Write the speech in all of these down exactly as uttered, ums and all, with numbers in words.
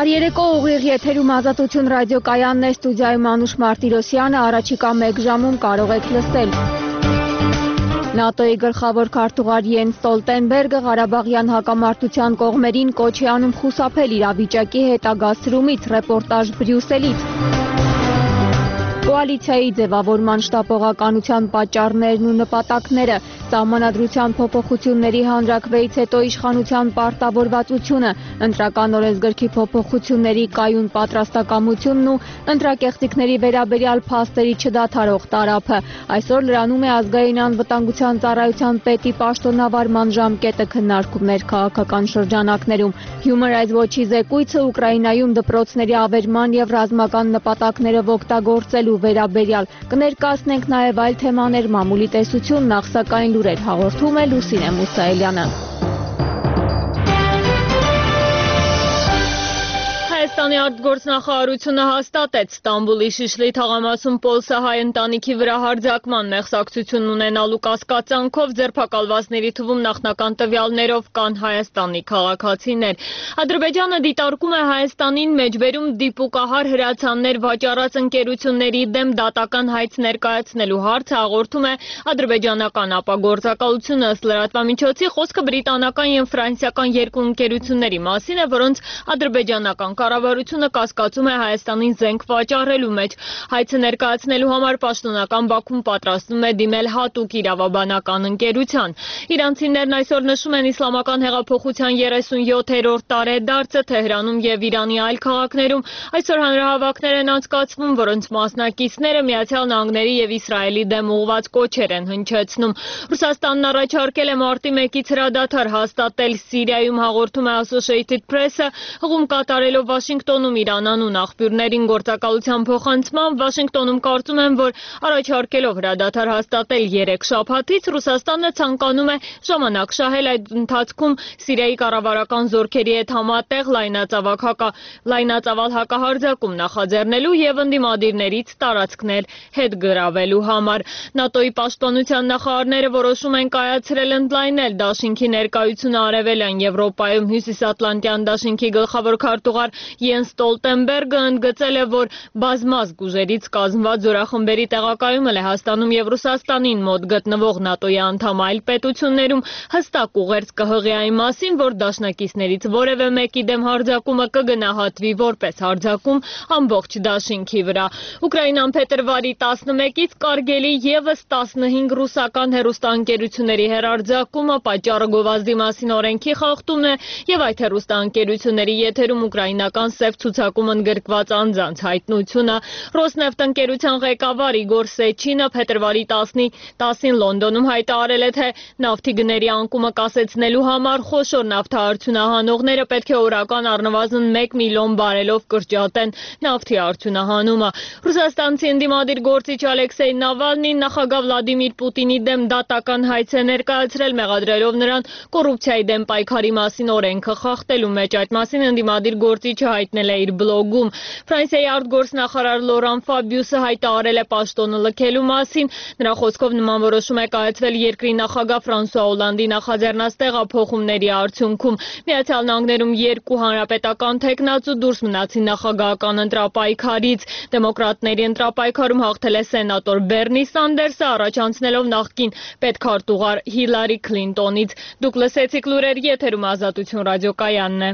Բարերեկո ուղիղ եթերում Ազատություն ռադիոկայանն է, ստուդիայում Անուշ Մարտիրոսյանը, առաջիկա մեկ ժամում կարող եք լսել։ ՆԱՏՕ-ի գլխավոր քարտուղար Յենս Ստոլտենբերգը Ղարաբաղյան հակամարտության կողմերին կոչ է անում խուսափել իրավիճակի հետագա սրումից, ռեպորտաժ Բրյուսելից։ Կոալիցիայի ձևավորման շտապողականության պատճառներն ու նպատակները, Սահմանադրության փոփոխությունների հանրաքվեից հետո իշխանության պարտավորվածությունը, ընտրական օրենսգրքի փոփոխությունների կայուն պատրաստակամությունն ու ընտրակեղծիքների վերաբերյալ փաստերի չդադարող տարափը։ Այսօր լրանում է ազգային անվտանգության ծառայության պետի պաշտոնավարման ժամկետը քննարկումներ քաղաքական շրջանակներում։ Human Rights Watch-ի զեկույցը Ուկրաինայում դպրոցների ավերման եւ ռազմական նպատակներով օգտագործելու վերաբերյալ։ Կներկայացնենք նաև այլ թեմաներ, մամուլի տեսություն, նախ սակայն լուրեր հաղորդում է Լուսինե Մուսայելյանը։ Հայաստանի արտգործնախարարությունը հաստատեց Ստամբուլի Շիշլի թաղամասում պոլսահայ ընտանիքի վրա հարձակման մեղսակցություն ունենալու կասկածանքով ձերբակալվածների թվում նախնական տվյալներով կան Հայաստանի քաղաքացիներ։ Ադրբեջանը դիտարկում է Հայաստանին մեջբերում դիպուկահար հրացաններ վաճառած ընկերությունների դեմ դատական հայց ներկայացնելու հարցը հաղորդում է ադրբեջանական ապագործակալությունը։ Ըստ լրատվամիջոցի խոսքը բրիտանական և ֆրանսիական երկու ընկերությունների մասին է, որոնց ադրբեջանական կառավարությունը կասկածում է Հայաստանին զենք վաճառելու մեջ։ Հայցը ներկայացնելու համար պաշտոնական Բաքուն պատրաստվում է դիմել հատուկ իրավաբանական ընկերության։ Իրանցիներն այսօր նշում են իսլամական հեղափոխության երեսունյոթերորդ տարեդարձը Թեհրանում և Իրանի այլ քաղաքներում։ Այսօր հանրահավաքներ են անցկացվում, որոնց մասնակիցները Միացյալ Նահանգների և Իսրայելի դեմ ուղղված կոչեր են հնչեցնում։ Ռուսաստանն առաջարկել է մարտի մեկից հրադադար հաստատել Սիրիայում, հաղորդում է Associated Press-ը, հղում կատարելով Վաշինգտոնում Իրանանուն աղբյուրներին գործակալության փոխանցման Վաշինգտոնում կարծում են, որ առաջարկելով հրադադար հաստատել երեք շաբաթից Ռուսաստանը ցանկանում է ժամանակ շահել այդ ընթացքում Սիրիայի կառավարական զորքերի հետ համատեղ լայնածավալ հակահարձակում նախաձեռնելու և ընդդիմադիրներից տարածքներ հետ գրավելու համար։ ՆԱՏՕ-ի պաշտպանության նախարարները որոշում են կայացրել ընդլայնել դաշինքի ներկայությունը Արևելյան Եվրոպայում։ Հյուսիսատլանտյան դաշինքի գլխավոր քարտուղար Յենս Ստոլտենբերգը ընդգծել է, որ բազմազգ ուժերից կազմված զորախմբերի տեղակայումը Լեհաստանում և Ռուսաստանին մոտ գտնվող ՆԱՏՕ-ի անդամ այլ պետություններում հստակ ուղերձ կհղի այն մասին, որ դաշնակիցներից որևէ մեկի դեմ հարձակումը կգնահատվի որպես հարձակում ամբողջ դաշինքի վրա։ Ուկրաինան փետրվարի տասնմեկից կարգելի ևս տասնհինգ ռուսական հեռուստաընկերությունների հեռարձակումը պատճառը գովազդի մասին օրենքի խախտումն է և այդ հեռուստաընկերությունների եթերում ուկրաինական սև ցուցակում ընդգրկված անձանց հայտնությունը։ Ռոսնեֆտ ընկերության ղեկավար Իգոր Սեչինը փետրվարի տասին Լոնդոնում հայտարարել է, թե նավթի գների անկումը կասեցնելու համար խոշոր նավթարդյունահանողները պետք է օրական առնվազն մեկ միլիոն բարելով կրճատեն նավթի արդյունահանումը։ Ռուսաստանցի ընդդիմադիր գործիչ Ալեքսեյ Նավալնին նախագահ Վլադիմիր Պուտինի դեմ դատական հայց է ներկայացրել, մեղադրելով նրան կոռուպցիայի դեմ պայքարի մասին օրենքը խախտելու մեջ։ Այդ մասին ընդդիմադիր գործիչը հայտնել է իր բլոգում։ Ֆրանսիայի արտգործնախարար Լորան Ֆաբիուսը հայտարարել է պաշտոնը լքելու մասին։ Նրա խոսքով նման որոշում է կայացվել երկրի նախագահ Ֆրանսուଆ Օլանդի նախաձեռնած տեղափոխումների արդյունքում։ Միացյալ Նահանգներում երկու հանրապետական թեկնածու դուրս մնացին նախագահական ընտրապայքարից։ Դեմոկրատների ընտրապայքարում հաղթել է սենատոր Բերնի Սանդերսը, առաջանցնելով նախկին պետքարտուղար Հիլարի Քլինտոնից։ Դուք լսեցիք լուրեր, եթերում Ազատություն ռադիոկայանն է։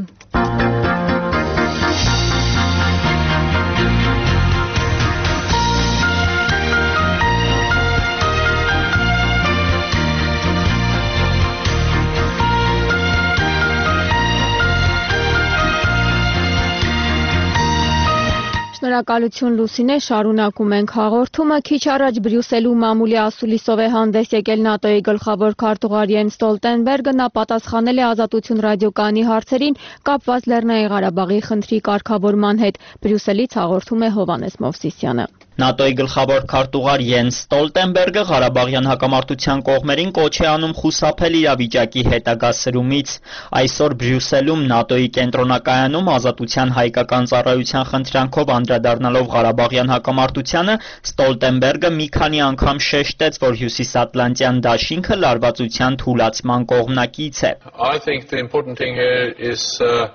Շնորհակալություն Լուսինե, շարունակում ենք հաղորդումը։ Քիչ առաջ Բրյուսելու մամուլի ասուլիսով է հանդես եկել ՆԱՏՕ-ի գլխավոր քարտուղար Յենս Ստոլտենբերգը։ Նա պատասխանել է Ազատություն ռադիոկայանի հարցերին կապված Լեռնային Ղարաբաղի խնդրի կարգավորման հետ։ Բրյուսելից հաղորդում է Հովհաննես Մովսիսյանը։ ՆԱՏՕ-ի գլխավոր քարտուղար Յենս Ստոլտենբերգը Ղարաբաղյան հակամարտության կողմերին կոչ է անում խուսափել իրավիճակի հետագա սրումից։ Այսօր Բրյուսելում ՆԱՏՕ-ի կենտրոնակայանում Ազատության հայկական ծառայության խնդրանքով անդրադառնալով Ղարաբաղյան հակամարտությանը, Ստոլտենբերգը մի քանի անգամ շեշտեց, որ Հյուսիսատլանտյան դաշինքը լարվածության թուլացման կողմնակից է։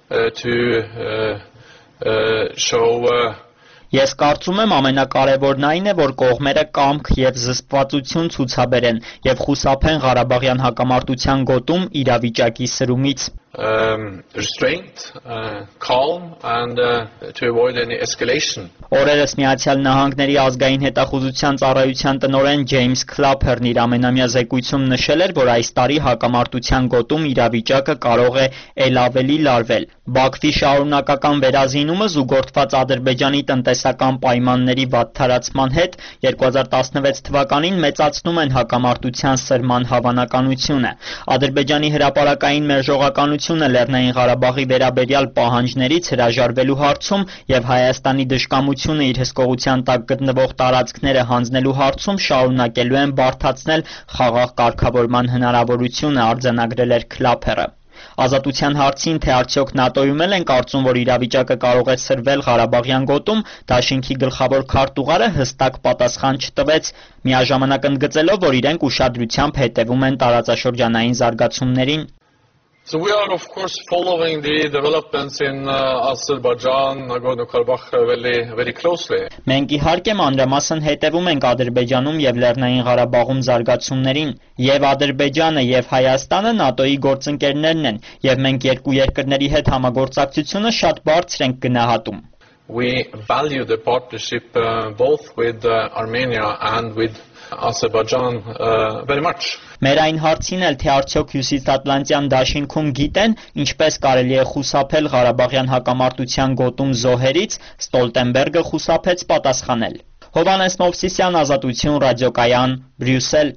uh, to uh, uh, show uh, Ես կարծում եմ ամենակարևորն այն է, որ կողմերը կամք և զսպվածություն ցուցաբերեն և խուսափեն Ղարաբաղյան հակամարտության գոտում իրավիճակի սրումից։ Um, restraint, uh, calm, and uh, to avoid any escalation. Օրերս Միացյալ Նահանգների ազգային հետախուզության ծառայության տնօրեն Ջեյմս Քլափերն իր ամենամյա զեկույցում նշել էր, որ այս տարի հակամարտության գոտում իրավիճակը կարող է ել ավելի լարվել։ Բաքվի շարունակական վերազինումը զուգորդված Ադրբեջանի տնտեսական պայմանների վատթարացման հետ երկու հազար տասնվեց թվականին մեծացնում են հակամարտության սրման հավանականությունը։ Ադրբեջանի հրապարակային մերժողականությունը Լեռնային Ղարաբաղի վերաբերյալ պահանջներից հրաժարվելու հարցում և Հայաստանի դժկամությունը իր հսկողության տակ գտնվող տարածքները հանձնելու հարցում շարունակելու են բարդացնել խաղաղ կարգավորման հնարավորությունը, արձանագրել էր Քլափերը։ Ազատության հարցին, թե արդյոք ՆԱՏՕ-ում են կարծում, որ իրավիճակը կարող է սրվել Ղարաբաղյան գոտում, դաշինքի գլխավոր քարտուղարը հստակ պատասխան չտվեց, միաժամանակ ընդգծելով, որ իրենք ուշադրությամբ հետևում են տարածաշրջանային զարգացումներին։ So we are of course following the developments in uh, Azerbaijan, Nagorno-Karabakh very, very closely. Մենք իհարկե մանրամասն հետևում ենք Ադրբեջանում և Լեռնային Ղարաբաղում զարգացումներին, և Ադրբեջանը և Հայաստանը ՆԱՏՕ-ի գործընկերներն են, և մենք երկու երկրների հետ համագործակցությունը շատ բարձր ենք գնահատում։ We value the partnership uh, both with uh, Armenia and with Azerbaijan uh, very much. Մեր այն հարցին էլ, թե արդյոք Հյուսիսատլանտյան դաշինքում գիտեն, ինչպես կարելի է խուսափել Ղարաբաղյան հակամարտության գոտում զոհերից, Ստոլտենբերգը խուսափեց պատասխանել։ Հովհաննես Մովսիսյան, Ազատություն, ռադիոկայան, Բրյուսել։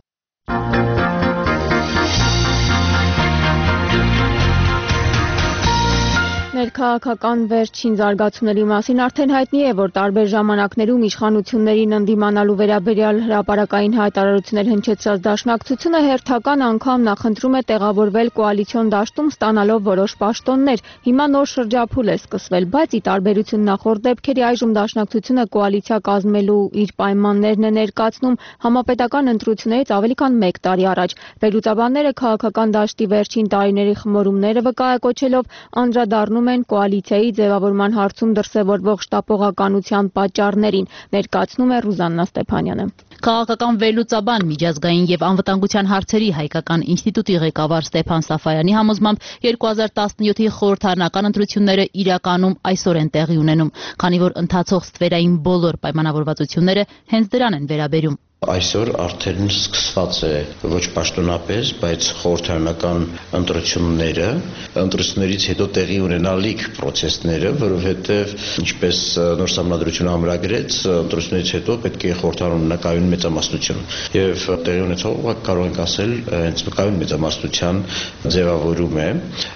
Ներքաղաքական վերջին զարգացումների մասին արդեն հայտնի է, որ տարբեր ժամանակներում իշխանություններին ընդդիմանալու վերաբերյալ հրապարակային հայտարարություններ հնչեցրած դաշնակցությունը հերթական անգամ նախընտրում է տեղավորվել կոալիցիոն դաշտում, ստանալով որոշ պաշտոններ։ Հիմա նոր շրջափուլ է սկսվել, բայց ի տարբերություն նախորդ դեպքերի այժմ դաշնակցությունը կոալիցիա կազմելու իր պայմաններն է ներկայացնում համապետական ընտրություններից ավելի քան մեկ տարի առաջ։ Վերլուծաբանները քաղաքական դաշտի վերջին տարիների խմորումները վկայակոչելով անդրադառնում են կոալիցիայի ձևավորման հարցում դրսևորվող շտապողականության պատճառներին, ներկայացնում է Ռուզաննա Ստեփանյանը։ Քաղաքական վերլուծաբան, միջազգային և անվտանգության հարցերի հայկական ինստիտուտի ղեկավար Ստեփան Սաֆարյանի համոզմամբ երկու հազար տասնյոթի խորհրդարանական ընտրությունները իրականում այսօր են տեղի ունենում, քանի որ ընթացող ստվերային բոլոր պայմանավորվածությունները հենց դրան են վերաբերում։ Այսօր արդեն սկսված է ոչ պաշտոնապես, բայց խորհրդարանական ընտրությունները, ընտրություններից հետո տեղի ունենալիք process-ները, որովհետև ինչպես նոր սահմանադրությունը ամրագրեց, ընտրություններից հետո պետք է խորհրդարանում կայուն մեծամասնություն, եւ տեղի ունեցողը կարող ենք ասել հենց կայուն մեծամասնության ձևավորում է,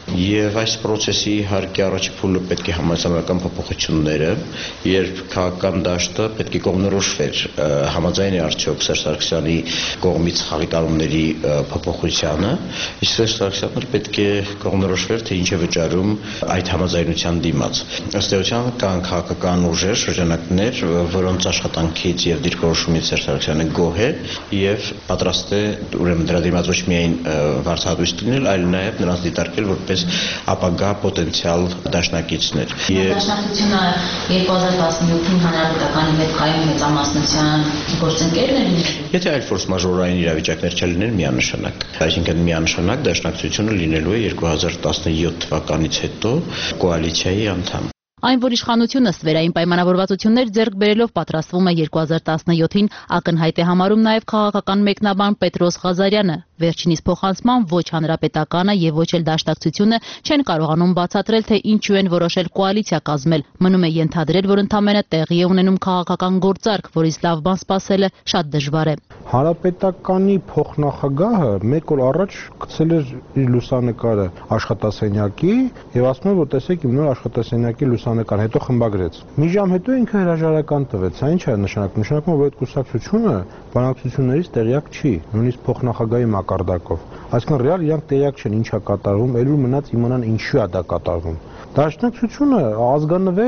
եւ այս process-ի իհարկե առաջի փուլը պետք է համաձայնական փոփոխությունները, երբ քաղաքական դաշտը պետք է կողմնորոշվեր համաձայն է արդյոք Սերժ Սարգսյանի կողմից խաղիկարումների փոփոխությանը, իսկ Սերժ Սարգսյանը պետք է կողմնորոշվեր, թե ինչ է վճարում այդ համաձայնության դիմաց։ Ըստ էության կան քաղաքական ուժեր, շրջանակներ, որոնց աշխատանքից եւ դիրքորոշումից Սերժ Սարգսյանը գոհ է եւ պատրաստ է ուրեմն դրա դիմաց ոչ միայն վարձահատույց լինել, այլ նաեւ նրանց դիտարկել որպես ապագա պոտենցիալ դաշնակիցներ։ Դաշնակցությունը երկու հազար տասնյոթին հանրապետականի հետ կայուն մեծամասնության գործընկերն է։ Եթե այլ ֆորս մաժորային իրավիճակներ չլինեն միանշանակ, այսինքն միանշանակ դաշնակցությունը լինելու է երկու հազար տասնյոթ թվականից հետո կոալիցիայի անդամ։ Այն, որ իշխանությունը ստվերային պայմանավորվածություններ ձեռք բերելով պատրաստվում է երկու հազար տասնյոթին, ակնհայտ է համարում նաև քաղաքական մեկնաբան Պետրոս Ղազարյանը։ Վերջինիս փոխանցման ոչ հանրապետականը եւ ոչ էլ դաշնակցությունը չեն կարողանում բացատրել, թե ինչու են որոշել կոալիցիա կազմել։ Մնում է ենթադրել, որ ընդամենը տեղի է ունենում քաղաքական գործարք, որից լավ բան սպասելը շատ դժվար է։ Հանրապետականի փոխնախագահը մեկ օր առաջ գցել էր իր լուսանկարը աշխատասենյակի եւ ասում է, որ տեսեք իմ նոր աշխատասենյակի լուսանկարը, հետո խմբագրեց։ Մի ժամ հետո ինքը հրաժարական տվեց։ Սա ինչ է նշանակում։ Նշանակում է, որ այդ կուսակցությունը բանակցություններից տեղյակ չի, նույնիսկ փոխնախագահի մակարդակով։ Այսինքն ռեալ իրանք տեղյակ չեն ինչա կատարվում, ելույթ մնաց իմանան ինչու է դա կատարվում։ Դաշնակցությունը ազգանվեր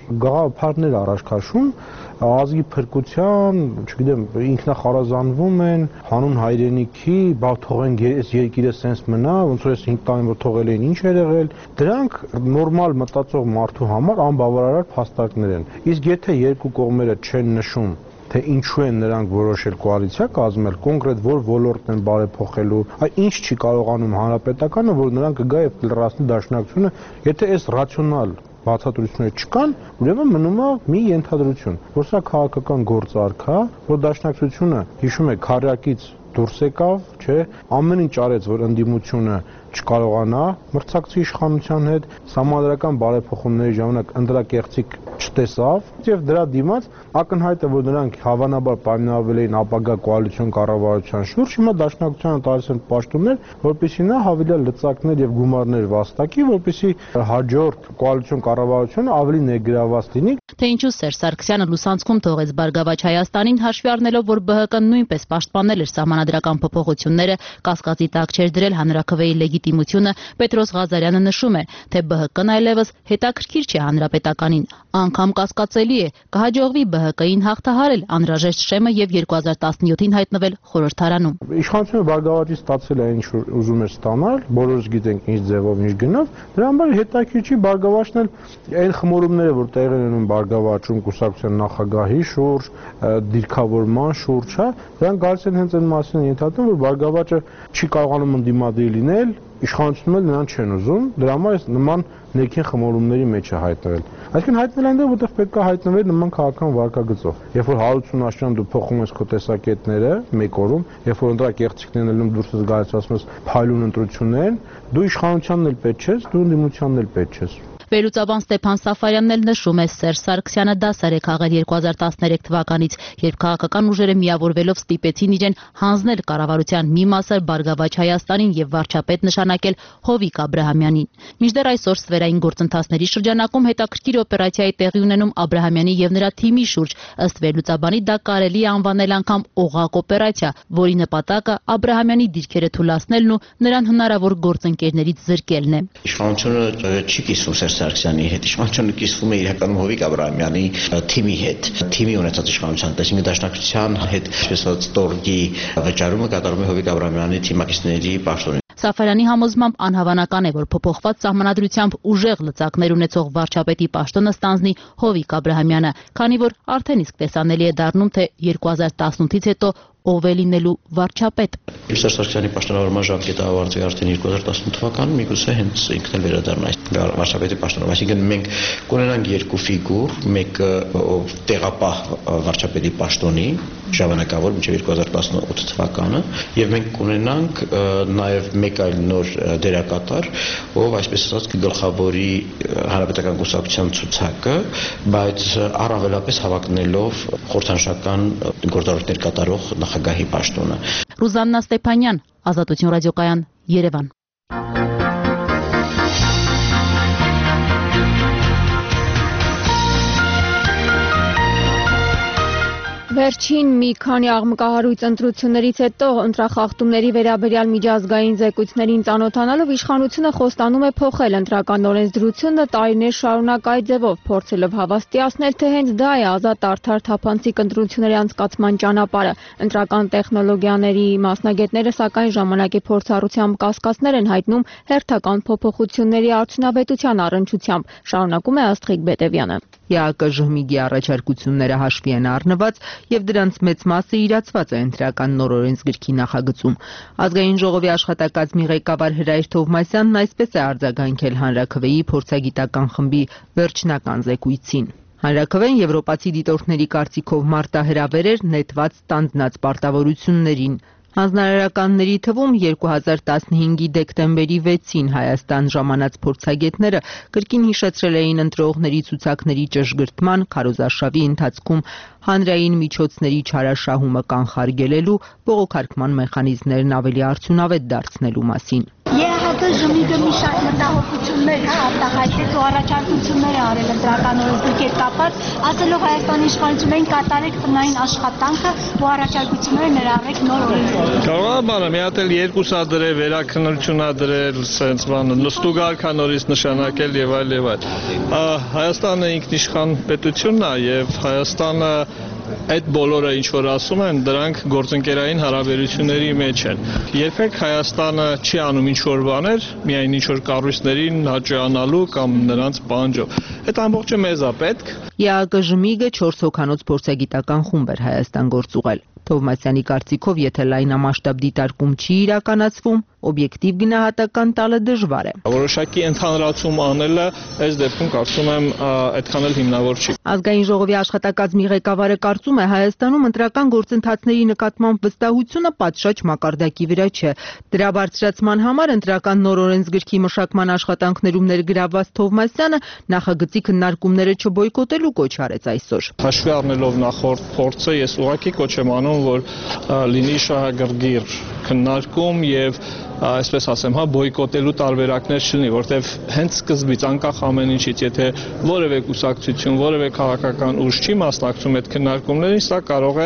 գաղափարներ առաջ քաշում, ազգի փրկության, չգիտեմ, ինքնախարազանվում են, հանուն հայրենիքի, բա թողենք այս երկիրը սենց մնա, ոնց որ այս հինգ տարին որ թողել էին, ինչ էր եղել։ Դրանք նորմալ մտածող մարդու համար անբավարար փաստարկներ են։ Իսկ եթե երկու կողմերը չեն նշում, թե ինչու են նրանք որոշել կոալիցիա կազմել, կոնկրետ որ ոլորտն են բարեփոխելու, այ ինչ չի կարողանում հանրապետականը, որ նրանք կգա եւ կլրացնի դաշնակցությունը, եթե այս ռացիոնալ բացատրությունները չկան, ուրեմն մնում է մի ենթադրություն, որ սա քաղաքական գործարք է, որ դաշնակցությունը, հիշում եք, քարյակից դուրս եկավ, չէ, ամեն ինչ արեց, որ ընդդիմությունը չկարողանա մրցակցի իշխանության հետ, համանդրական բարեփոխումների ժամանակ ընդրակեղծիկ չտեսավ եւ դրա դիմաց ակնհայտ է, որ նրանք հավանաբար պայմանավորվել էին ապագա կոալիցիոն կառավարության շուրջ, հիմա դաշնակցությանը տալիս են պաշտոններ, որպեսզի նա հավելյալ լծակներ եւ գումարներ վաստակի, որպեսզի հաջորդ կոալիցիոն կառավարությունը ավելի ներգրաված լինի։ Թե ինչու Սերժ Սարգսյանը լուսանցքում թողեց Բարգավաճ Հայաստանին, հաշվի առնելով, որ ԲՀԿ-ն նույնպես պաշտպանել էր սահմանադրական փոփոխությունները, կասկածի տակ չէր դրել հանրաքվեի լեգիտիմությունը, Պետրոս Ղազարյանը նշում է, թե ԲՀԿ-ն այլևս հետաքրքիր չէ հանրապետականին, անգամ կասկածելի է, կհաջողվի ԲՀԿ-ին հաղթահարել անհրաժեշտ շեմը եւ երկու հազար տասնյոթին հայտնվել խորհրդարանում։ Իշխանությունը Բարգավաճից ստացել է ինչ որ ուզում էր ստանալ, բոլորս գիտենք ինչ ձևով, ինչ գնով, դրա համար հետաքրքիր չի Բարգավաճն էլ այն խմորումները, որ տեղի են ունենում Բարգավաճում կուսակցության նախագահի շուրջ, դիրքավորման շուրջ, հա, դրանք գալիս են հենց այն մասին ենթադրում, որ Բարգավաճը չի կարողանում ընդդիմադիր լինել, իշխանությունում էլ նրան չեն ուզում, դրա համար նման ներքին խմորումների մեջ է հայտնվել։ Այսինքն հայտնել այնտեղ, որտեղ պետք է հայտնվել նման քաղաքական վարկագծով։ Երբ որ հարություն աշնան դու փոխում ես քո տեսակետները մեկ օրում, երբ որ ընդրակեղծիքներն ելնում դուրս ես գալիս ասում ես փայլուն ընտրություններ, դու իշխանությանն էլ պետք չես, դու ընդդիմությանն էլ պետք չես։ Վերլուծաբան Ստեփան Սաֆարյանն էլ նշում է, Սերժ Սարգսյանը դասեր է քաղել երկու հազար տասներեք թվականից, երբ քաղաքական ուժերը միավորվելով ստիպեցին իրեն հանձնել կառավարության մի մասը Բարգավաճ Հայաստանին եւ վարչապետ նշանակել Հովիկ Աբրահամյանին։ Մինչդեռ այսօր ստվերային գործընթացների շրջանակում հետաքրքիր օպերացիայի տեղի ունենում Աբրահամյանի եւ նրա թիմի շուրջ, ըստ վերլուծաբանի դա կարելի է անվանել անգամ օղակ օպերացիա, որի նպատակը Աբրահամյանի դիրքերը թուլացնելն ու նրան հնարավոր գործընկերներից զրկելն է։ Իշխանությունը չի կիսվում Սերժ Սարգսյանի հետ, իշխանությունը կիսվում է իրականում Հովիկ Աբրահամյանի թիմի հետ, թիմի ունեցած իշխանության, այսինքն դաշնակցության հետ, այսպես ասած, տորգի վճարումը կատարում է Հովիկ Աբրահամյանի թիմակիցների պաշտոնին։ Սաֆարյանի համոզմամբ անհավանական է, որ փոփոխված սահմանադրությամբ ուժեղ լծակներ ունեցող վարչապետի պաշտոնը ստանձնի Հովիկ Աբրահամյանը, քանի որ արդեն իսկ տեսանելի է դառնում, թե երկու հազար տասնութից հետո ով է լինելու վարչապետ։ Սերժ Սարգսյանի պաշտոնավարման ժամկետը ավարտվի արդեն երկու հազար տասնութ թվականին, միգուցե հենց ինքն էլ վերադառնա վարչապետի պաշտոնով, այսինքն մենք կունենանք երկու ֆիգուր, մեկը ով տեղապահ վարչապետի պաշտոնի ժամանակավոր մինչև երկու հազար տասնութ թվականը, եւ մենք կունենանք նաեւ մեկ այլ նոր դերակատար, ով այսպես ասած կգլխավորի հանրապետական կուսակցության ցուցակը, բայց առավելապես հավակնելով խորհրդանշական գործառույթներ կատարող նախագահի պաշտոնը։ Ռուզաննա Ստեփանյան, Ազատություն ռադիոկայան, Երևան։ Վերջին մի քանի աղմկահարույց ընտրություններից հետո ընտրախախտումների վերաբերյալ միջազգային զեկույցներին ծանոթանալով իշխանությունը խոստանում է փոխել ընտրական օրենսդրությունը տարիներ շարունակ այդ ձևով, փորձելով հավաստիացնել, թե հենց դա է ազատ արդար թափանցիկ ընտրությունների անցկացման ճանապարհը։ Ընտրական տեխնոլոգիաների մասնագետները սակայն ժամանակի փորձառությամբ կասկածներ են հայտնում հերթական փոփոխությունների արդյունավետության առնչությամբ, շարունակում է Աստղիկ Բետևյանը։ ԵԱԿ ժհմիգի առաջարկությունները հաշվի են առնված եւ դրանց մեծ մասը իրացված է ընտրական նոր օրենսգրքի նախագծում։ Ազգային ժողովի աշխատակազմի ղեկավար Հրայր Թովմասյանն այսպես է արձագանքել Հանրաքվեի փորձագիտական խմբի վերջնական զեկույցին։ Հանրաքվեն եվրոպացի դիտորդների կարծիքով մարտահրավեր էր նետված ստանձնած պարտավորություններին։ Հանձնարարականների թվում երկու հազար տասնհինգի դեկտեմբերի վեցին Հայաստան ժամանած փորձագետները կրկին հիշեցրել էին ընտրողների ցուցակների ճշգրտման, քարոզարշավի ընթացքում հանրային միջոցների չարաշահումը կանխարգելելու, բողոքարկման մեխանիզմներն ավելի արդյունավետ դարձնելու մասին։ ԵԱՀԿ ՀԿ Ժմիգը մի շարք մտահոգություններ հա արտահայտեց ու առաջարկություններ է արել ընտրական օրենսգրքի հետ կապված, ասելով Հայաստանի իշխանություններին կատարեք տնային աշխատանքը ու առաջարկությունները ներառեք նոր օրենսգրք։ Կարող է բանը մի հատ էլ երկուսա դրել, վերաքննությունա դրել, սենց բանը նստուգարքա նորից նշանակել եւ այլ եւ այլ։ Հայաստանը ինքնիշխան պետությունն է եւ Հայաստանը այդ բոլորը ինչ որ ասում են, դրանք գործընկերային հարաբերությունների մեջ են։ Երբեք Հայաստանը չի անում ինչ որ բաներ, միայն ինչ որ կառույցներին հաճոյանալու կամ նրանց պահանջով։ Այդ ամբողջը մեզ է պետք։ ԵԱԿ Ժմիգը չորս հոգանոց փորձագիտական խումբ էր Հայաստան գործուղել։ Թովմասյանի կարծիքով, եթե լայնամասշտաբ դիտարկում չի իրականացվում, օբյեկտիվ գնահատական տալը դժվար է։ Որոշակի ընդհանրացում անելը այս դեպքում կարծում եմ այդքան էլ հիմնավոր չի։ Ազգային ժողովի աշխատակազմի ղեկավարը կարծում է, Հայաստանում ընտրական գործընթացների նկատմամբ վստահությունը պատշաճ մակարդակի վրա չէ։ Դրա բարձրացման համար ընտրական նոր օրենսգրքի մշակման աշխատանքներում ներգրավված Թովմասյանը նախագծի քննարկումները չբոյկոտելու կոչ արեց այսօր։ Հաշվի առնելով նախորդ փորձը, ես ուղղակի կոչ եմ անում, որ լինի շահագրգիռ քննարկում եւ այսպես ասեմ, հա բոյկոտելու տարբերակներ չլինի, որտեվ հենց սկզբից անկախ ամեն ինչից, եթե որևէ կուսակցություն, որևէ քաղաքական ուժ չի մասնակցում այդ քննարկումներին, սա կարող է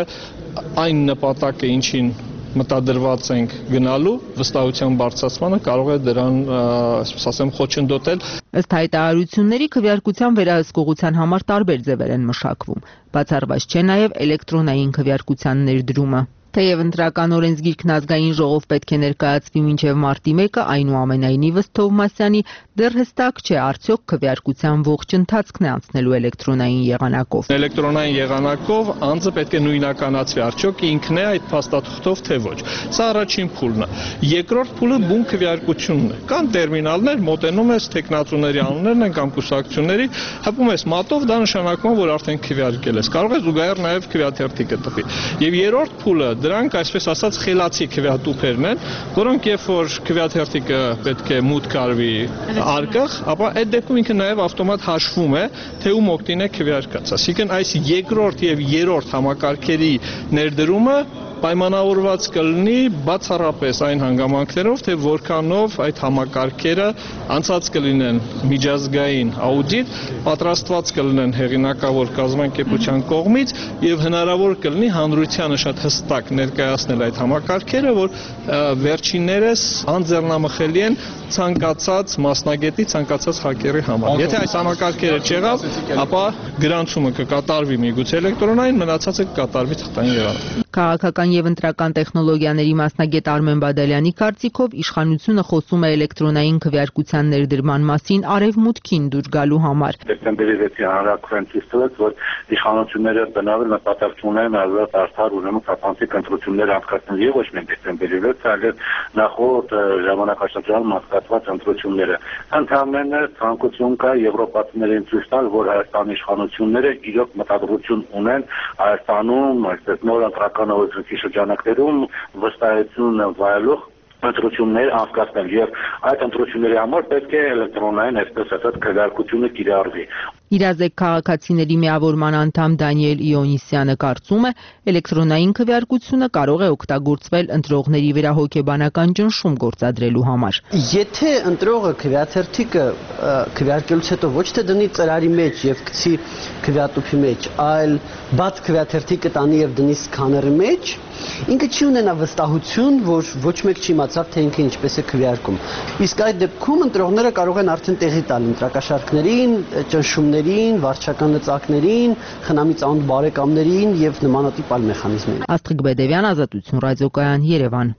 այն նպատակը, ինչին մտադրված ենք գնալու, վստահության բարձրացմանը կարող է դրան, այսպես ասեմ, խոչընդոտել։ Ըստ հայտարարությունների քվեարկության վերահսկողության համար տարբեր ձևեր են մշակվում։ Բացառված չէ նաև էլեկտրոնային քվեարկության ներդրումը։ Թեև ընտրական օրենսգիրքն ազգային ժողով պետք է ներկայացվի մինչև մարտի մեկը, այնուամենայնիվս Թովմասյանի դեռ հստակ չէ արդյոք քվեարկության ողջ ընթացքն է անցնելու էլեկտրոնային եղանակով։ Էլեկտրոնային եղանակով անձը պետք է նույնականացվի, արդյոք ինքն է այդ փաստաթղթով թե ոչ։ Սա առաջին փուլն է։ Երկրորդ փուլը բուն քվեարկությունն է։ Կան տերմինալներ, մոտենում ես տեխնացուների անուններն են կամ կուսակցությունների, հպում ես մատով, դա նշանակում է, որ արդեն քվեարկել ես։ Կարող է զուգահեռ նաև քվեաթերթիկը տպի։ Եվ երրորդ փուլը դրանք այսպես ասած խելացի քվեատուփերն են, որոնք երբ որ քվեաթերթիկը պետք է մուտք արվի արկղ, ապա այդ դեպքում ինքը նաև ավտոմատ հաշվում է, թե ում օգտին է քվեարկած։ Այսինքն այս երկրորդ եւ երրորդ համակարգերի ներդրումը պայմանավորված կլինի բացառապես այն հանգամանքներով, թե որքանով այդ համակարգերը անցած կլինեն միջազգային աուդիտ, պատրաստված կլինեն հեղինակավոր կազմակերպության կողմից եւ հնարավոր կլինի հանրությանը շատ հստակ ներկայացնել այդ համակարգերը, որ վերջիններս անձեռնամխելի են ցանկացած մասնագետի, ցանկացած հակերի համար։ Եթե այս համակարգերը չեղավ, ապա գրանցումը կկատարվի միգուցե էլեկտրոնային, մնացածը կկատարվի թղթային եղանակով։ Քաղաքական եւ ընտրական տեխնոլոգիաների մասնագետ Արմեն Բադալյանի կարծիքով իշխանությունը խոսում է էլեկտրոնային քվեարկության ներդրման մասին արևմուտքին դուր գալու համար։ Դեկտեմբերի վեցի հանրակրթության ցույց տվեց, որ իշխանությունները բնավ նպատակ ունեն ազատ արդար ուրեմն քաղաքացիական ընտրություններ անցկացնել եւ ոչ միայն դեկտեմբերի վեցը, այլև նախորդ ժամանակաշրջանում մասնակցված ընտրությունները։ Ընդհանրապես ցանկություն կա եվրոպացիներին ցույց տալ, որ Հայաստանի իշխանությունները իրոք մտադրություն ունեն Հայաստանում այսպես նոր ընտրական օրենսգրքի շրջանակներում վստահություն վայելող ընտրություններ անցկացնել եւ այդ ընտրությունների համար պետք է էլեկտրոնային այսպես ասած քվեարկությունը կիրառվի։ Իրազեկ քաղաքացիների միավորման անդամ Դանիել Իոնիսյանը կարծում է, էլեկտրոնային քվեարկությունը կարող է օգտագործվել ընտրողների վրա հոգեբանական ճնշում գործադրելու համար։ Եթե ընտրողը քվեաթերթիկը քվեարկելուց հետո ոչ թե դնի ծրարի մեջ եւ գցի քվեատուփի մեջ, այլ բաց քվեաթերթիկը տանի եւ դնի սկաների մեջ, ինքը չի ունենա վստահություն, որ ոչ մեկ չի իմացավ, թե ինքը ինչպես է քվեարկում։ Իսկ այդ դեպքում ընտրողները կարող են արդեն տեղի տալ ընտրակաշարքներին, ճնշումներին, վարչական լծակներին, խնամի ծանոթ բարեկամներին եւ նմանատիպ այլ մեխանիզմներին։ Աստղիկ Բեդևյան, Ազատություն ռադիոկայան, Երևան։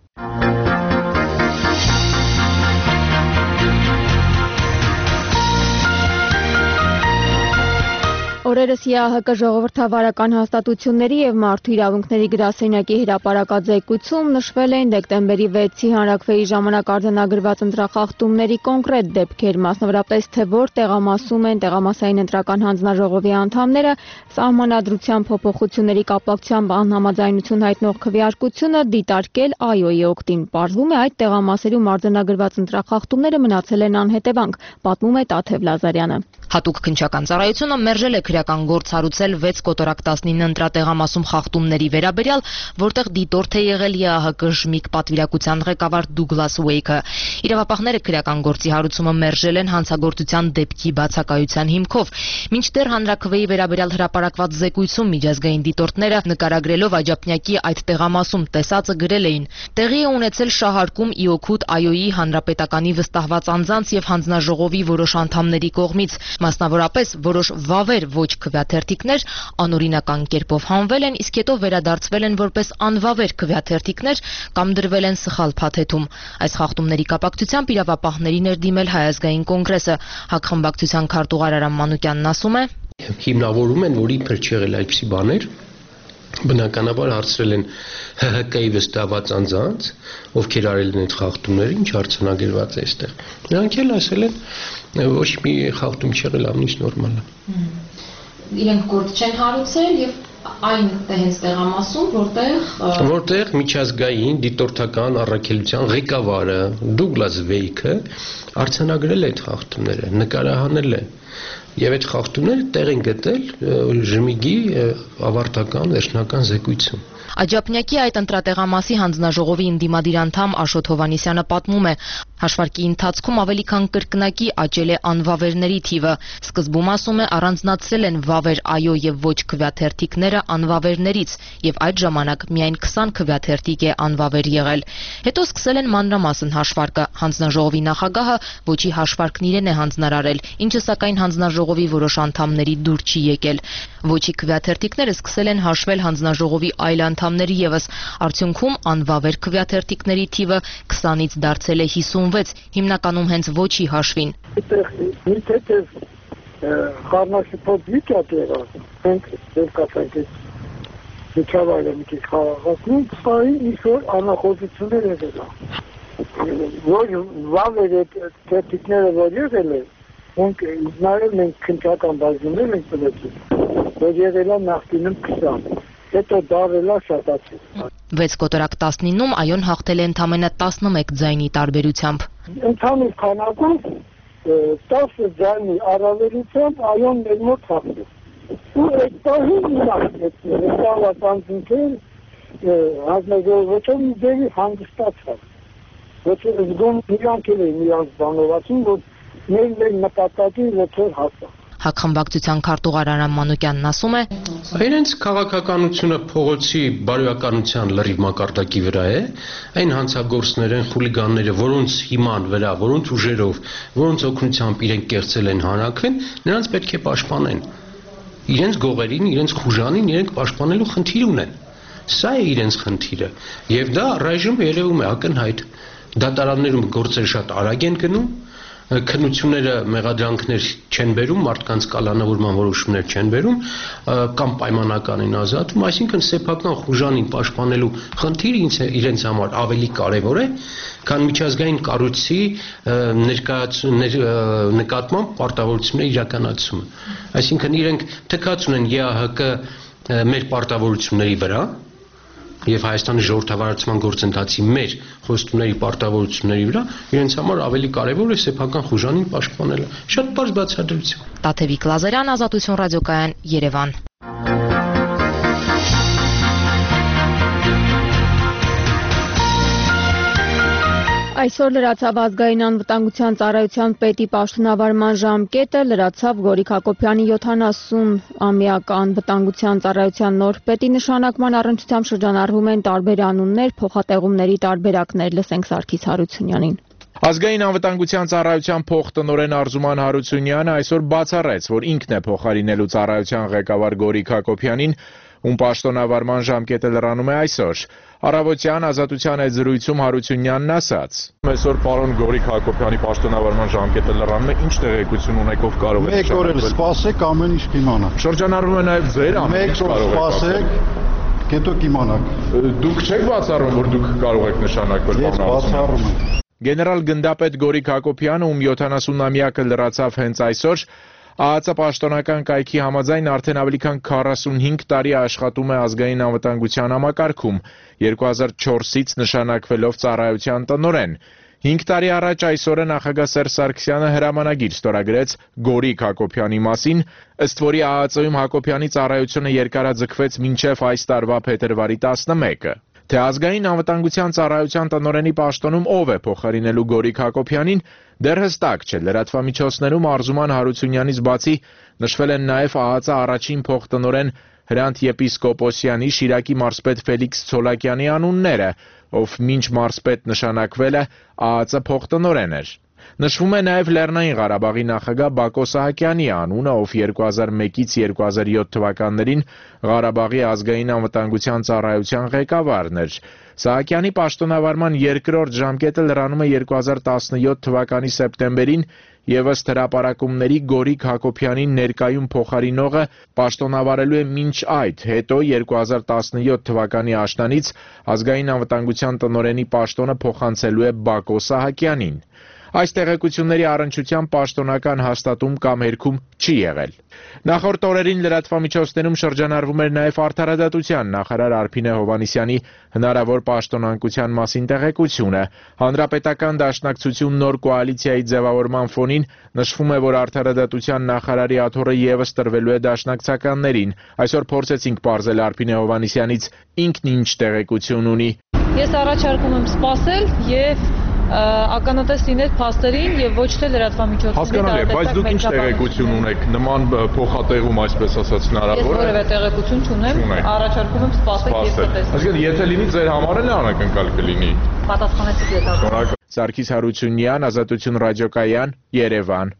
Օրերս ԵԱՀԿ ժողովրդավարական հաստատությունների եւ մարդու իրավունքների գրասենյակի հրապարակաձայկությունում նշվել էին դեկտեմբերի վեցի հանրաքվեի ժամանակ արձանագրված ընտրախախտումների կոնկրետ դեպքեր, մասնավորապես թե որ տեղամասում են տեղամասային ընտրական հանձնաժողովի անդամները սահմանադրության փոփոխությունների կապակցությամբ անհամաձայնություն հայտնող քվեարկությունը դիտարկել ԱՅՈ-ի օգտին։ Պարզվում է այդ տեղամասերում արձանագրված ընտրախախտումները մնացել են անհետևանք, պատմում է Տաթև Լազարյանը։ Հատուկ քննչական ծառայությունը մերժել է քրեական գործ հարուցել վեց կոտորակ տասնինը ընտրատեղամասում խախտումների վերաբերյալ, որտեղ դիտորդ է եղել ԵԱՀԿ Ժմիգ պատվիրակության ղեկավար Դուգլաս Ուեյքը։ Իրավապահները քրեական գործի հարուցումը մերժել են հանցագործության դեպքի բացակայության հիմքով։ Մինչդեռ հանրաքվեի վերաբերյալ հրապարակված զեկույցում միջազգային դիտորդները նկարագրելով Աջափնյակի այդ տեղամասում տեսածը գրել էին. տեղի է ունեցել շահարկում ի օգուտ ԱՅՈ-ի հանրապետականի վստահված անձանց եւ հանձնաժողովի որոշ անդամների կողմից, մասնավորապես որոշ վավեր ոչ քվեաթերթիկներ անօրինական կերպով հանվել են, իսկ հետո վերադարձվել են որպես անվավեր քվեաթերթիկներ կամ դրվել են սխալ փաթեթում։ Այս խախտումների կապակցությամբ իրավապահների ներդիմել Հայ ազգային կոնգրեսը։ Հակխմբակցության քարտուղար Արամ Մանուկյանն ասում է. Հիմնավորում են, որ իբր չեղել այդպիսի բաներ, բնականաբար հարցրել են Հ Հ Կ-ի վստահված անձանց, ովքեր արել են այդ խախտումները, ինչ արձանագրված է այստեղ։ Նրանք էլ ասել են, ոչ մի խախտում չեղել, ամենից նորմալ է։ Իրենք գործ չեն հարուցել եւ այն հենց տեղամասում, որտեղ որտեղ միջազգային դիտորդական առաքելության ղեկավարը Դուգլաս Վեյքը արձանագրել է այդ խախտումները, նկարահանել է եւ այդ խախտումները տեղ են գտել Ժմիգի ավարտական վերջնական զեկույցում։ Աջափնյակի այդ ընտրատեղամասի հանձնաժողովի ընդդիմադիր անդամ Աշոտ Հովհաննիսյանը պատմում է. հաշվարկի ընթացքում ավելի քան կրկնակի աճել է անվավերների թիվը։ Սկզբում, ասում է, առանձնացրել են վավեր ԱՅՈ եւ ոչ քվեաթերթիկները անվավերներից եւ այդ ժամանակ միայն քսան քվեաթերթիկ է անվավեր եղել։ Հետո սկսել են մանրամասն հաշվարկը։ Հանձնաժողովի նախագահը ոչի հաշվարկն իրեն է հանձնարարել, ինչը սակայն հանձնաժողովի որոշ անդամների դուր չի եկել։ Ոչի քվեաթերթիկները սկսել են հաշվել հանձնաժողովի այլ անդամների եւս։ Արդյունքում անվավեր քվեաթերթիկների թիվը քսանից դարձել է հիսունվեց, հիմնականում հենց ոչի հաշվին։ Այդտեղ մի թեթև խառնաշփոթ վիճակ եղավ, մենք դեպ կացանք այդ միջավայրը մի քիչ խաղաղացնում, սային ինչ-որ անախոզություններ եղել է։ Որ վավեր թերթիկները որ եղել է, մենք նայել մենք քննչական բաժիններ ենք տվեցին, որ եղել է նախկինում քսան, հետո դարել է շատացել։ վեց կոտորակ տասնիննում ԱՅՈ-ն հաղթել է ընդամենը տասնմեկ ձայնի տարբերությամբ։ Ընդհանուր քանակով տասը ձայնի առավելությամբ ԱՅՈ-ն մեր մոտ հաղթել։ Ու այդ պահին իրանք վստահված անձինքեր հանձնաժողովի դեպի հանգստացավ։ Ոչ զգում իրանք էլ էին իրանք բանովացին, որ մեր մեր նպատակի լքեր հասա։ Հակխմբակցության քարտուղար Արամ Մանուկյանն ասում է. Իրենց քաղաքականությունը փողոցի բարոյականության լրիվ մակարդակի վրա է, այն հանցագործներ են, խուլիգանները, որոնց հիման վրա, որոնց ուժերով, որոնց օգնությամբ իրենք կեղծել են հանրաքվեն, նրանց պետք է պաշտպանեն։ Իրենց գողերին, իրենց խուժանին իրենք պաշտպանելու խնդիր ունեն։ Սա է իրենց խնդիրը, եւ դա առայժմ երևում է ակնհայտ։ Դատարաններում գործերը շատ արագ են գնում, քննությունները մեղադրանքներ չեն բերում, մարդկանց կալանավորման որոշումներ չեն բերում կամ պայմանական են ազատվում, այսինքն սեփական խուժանին պաշտպանելու խնդիրը իրենց համար ավելի կարևոր է, քան միջազգային կառույցի նկատմամբ պարտավորությունների իրականացումը։ Այսինքն իրենք թքած ունեն Է Ա Հ Կ մեր պարտավորությունների վրա եւ Հայաստանի ժողովրդավարացման գործընթացի մեր խոստումների պարտավորությունների վրա, իրենց համար ավելի կարևոր է սեփական խուժանին պաշտպանելը։ Շատ բարձ բացատրություն։ Տաթևիկ Լազարյան, Ազատություն ռադիոկայան, Երևան։ Այսօր լրացավ ազգային անվտանգության ծառայության պետի պաշտոնավարման ժամկետը, լրացավ Գորիկ Հակոբյանի յոթանասունամյակ անվտանգության ծառայության նոր պետի նշանակման առնչությամբ շրջանառվում են տարբեր անուններ, փոխատեղումների տարբերակներ, լսենք Սարգիս Հարությունյանին։ Ազգային անվտանգության ծառայության փոխտնօրեն Արզուման Հարությունյանը այսօր բացառեց, որ ինքն է փոխարինելու ծառայության ղեկավար Գորիկ Հակոբյանին, ում պաշտոնավարման ժամկետը լրանում է այսօր։ Առավոտյան Ազատության հետ զրույցում Հարությունյանն ասաց. Այսօր պարոն Գորիկ Հակոբյանի պաշտոնավարման ժամկետը լրանում է, ինչ տեղեկություն ունեք, ով կարող է Մեկ օր էլ սպասեք, ամեն ինչ կիմանաք։ Շրջանառվում է նաև ձեր ամեն ինչ կարող եք սպասեք, հետո կիմանաք։ Դուք չեք բացառում, որ դուք կարող եք նշանակվել Ես բացառում եմ։ Գեներալ գնդապետ Գորիկ Հակոբյանը, ում յոթանասունամյակը լրացավ հենց այսօր, Ա Ծ պաշտոնական կայքի համաձայն արդեն ավելի քան քառասունհինգ տարի աշխատում է ազգային անվտանգության համակարգում, երկու հազար չորսից նշանակվելով ծառայության տնօրեն։ Հինգ տարի առաջ այսօրը նախագահ Սերժ Սարգսյանը հրամանագիր ստորագրեց Գորիկ Հակոբյանի մասին, ըստ որի Ա Ծ-ում Հակոբյանի ծառայությունը երկարաձգվեց մինչև այս տարվա փետրվարի տասնմեկը։ Թե ազգային անվտանգության ծառայության տնօրենի պաշտոնում ով է փոխարինելու Գորիկ Հակոբյանին, դեռ հստակ չէ։ Լրատվամիջոցներում Արզուման Հարությունյանից բացի նշվել են նաև ԱԱԾ առաջին փոխտնօրեն Հրանտ Եպիսկոպոսյանի, Շիրակի մարզպետ Ֆելիքս Ցոլակյանի անունները, ով մինչ մարզպետ նշանակվել է ԱԱԾ փոխտնօրեն էր։ Նշվում է նաև Լեռնային Ղարաբաղի նախագահ Բակո Սահակյանի անունը, ով երկու հազար մեկից երկու հազար յոթ թվականներին Ղարաբաղի ազգային անվտանգության ծառայության ղեկավարն էր։ Սահակյանի պաշտոնավարման երկրորդ ժամկետը լրանում է երկու հազար տասնյոթ թվականի սեպտեմբերին եւ ըստ հրապարակումների Գորիկ Հակոբյանին ներկայում փոխարինողը պաշտոնավարելու է մինչ այդ, հետո երկու հազար տասնյոթ թվականի աշնանից ազգային անվտանգության տնօրենի պաշտոնը փոխանցելու է Բակո Սահակյանին։ Այս տեղեկությունների առնչությամբ պաշտոնական հաստատում կամ հերքում չի եղել։ Նախորդ օրերին լրատվամիջոցներում շրջանառվում էր նաև Արդարադատության նախարար Արփինե Հովհաննիսյանի հնարավոր պաշտոնանկության մասին տեղեկությունը։ Հանրապետական դաշնակցություն նոր կոալիցիայի ձևավորման ֆոնին նշվում է, որ Արդարադատության նախարարի աթոռը ևս տրվելու է դաշնակցականներին։ Այսօր փորձեցինք պարզել Արփինե Հովհաննիսյանից ինքն ինչ տեղեկություն ունի։ Ես առաջարկում եմ սպասել եւ ականատես լինել փաստերին եւ ոչ թե լրատվամիջոցների։ Հասկանալի է, բայց դուք ինչ տեղեկություն ունեք նման փոխատեղում, այսպես ասած, հնարավոր է։ Ես որևէ տեղեկություն չունեմ, առաջարկում եմ սպասել եւ տեսնել։ Այսինքն, եթե լինի ձեր համար էլ անակնկալ կլինի։ Պատասխանեցիք դեպի։ Սարգիս Հարությունյան, Ազատություն ռադիոկայան, Երևան։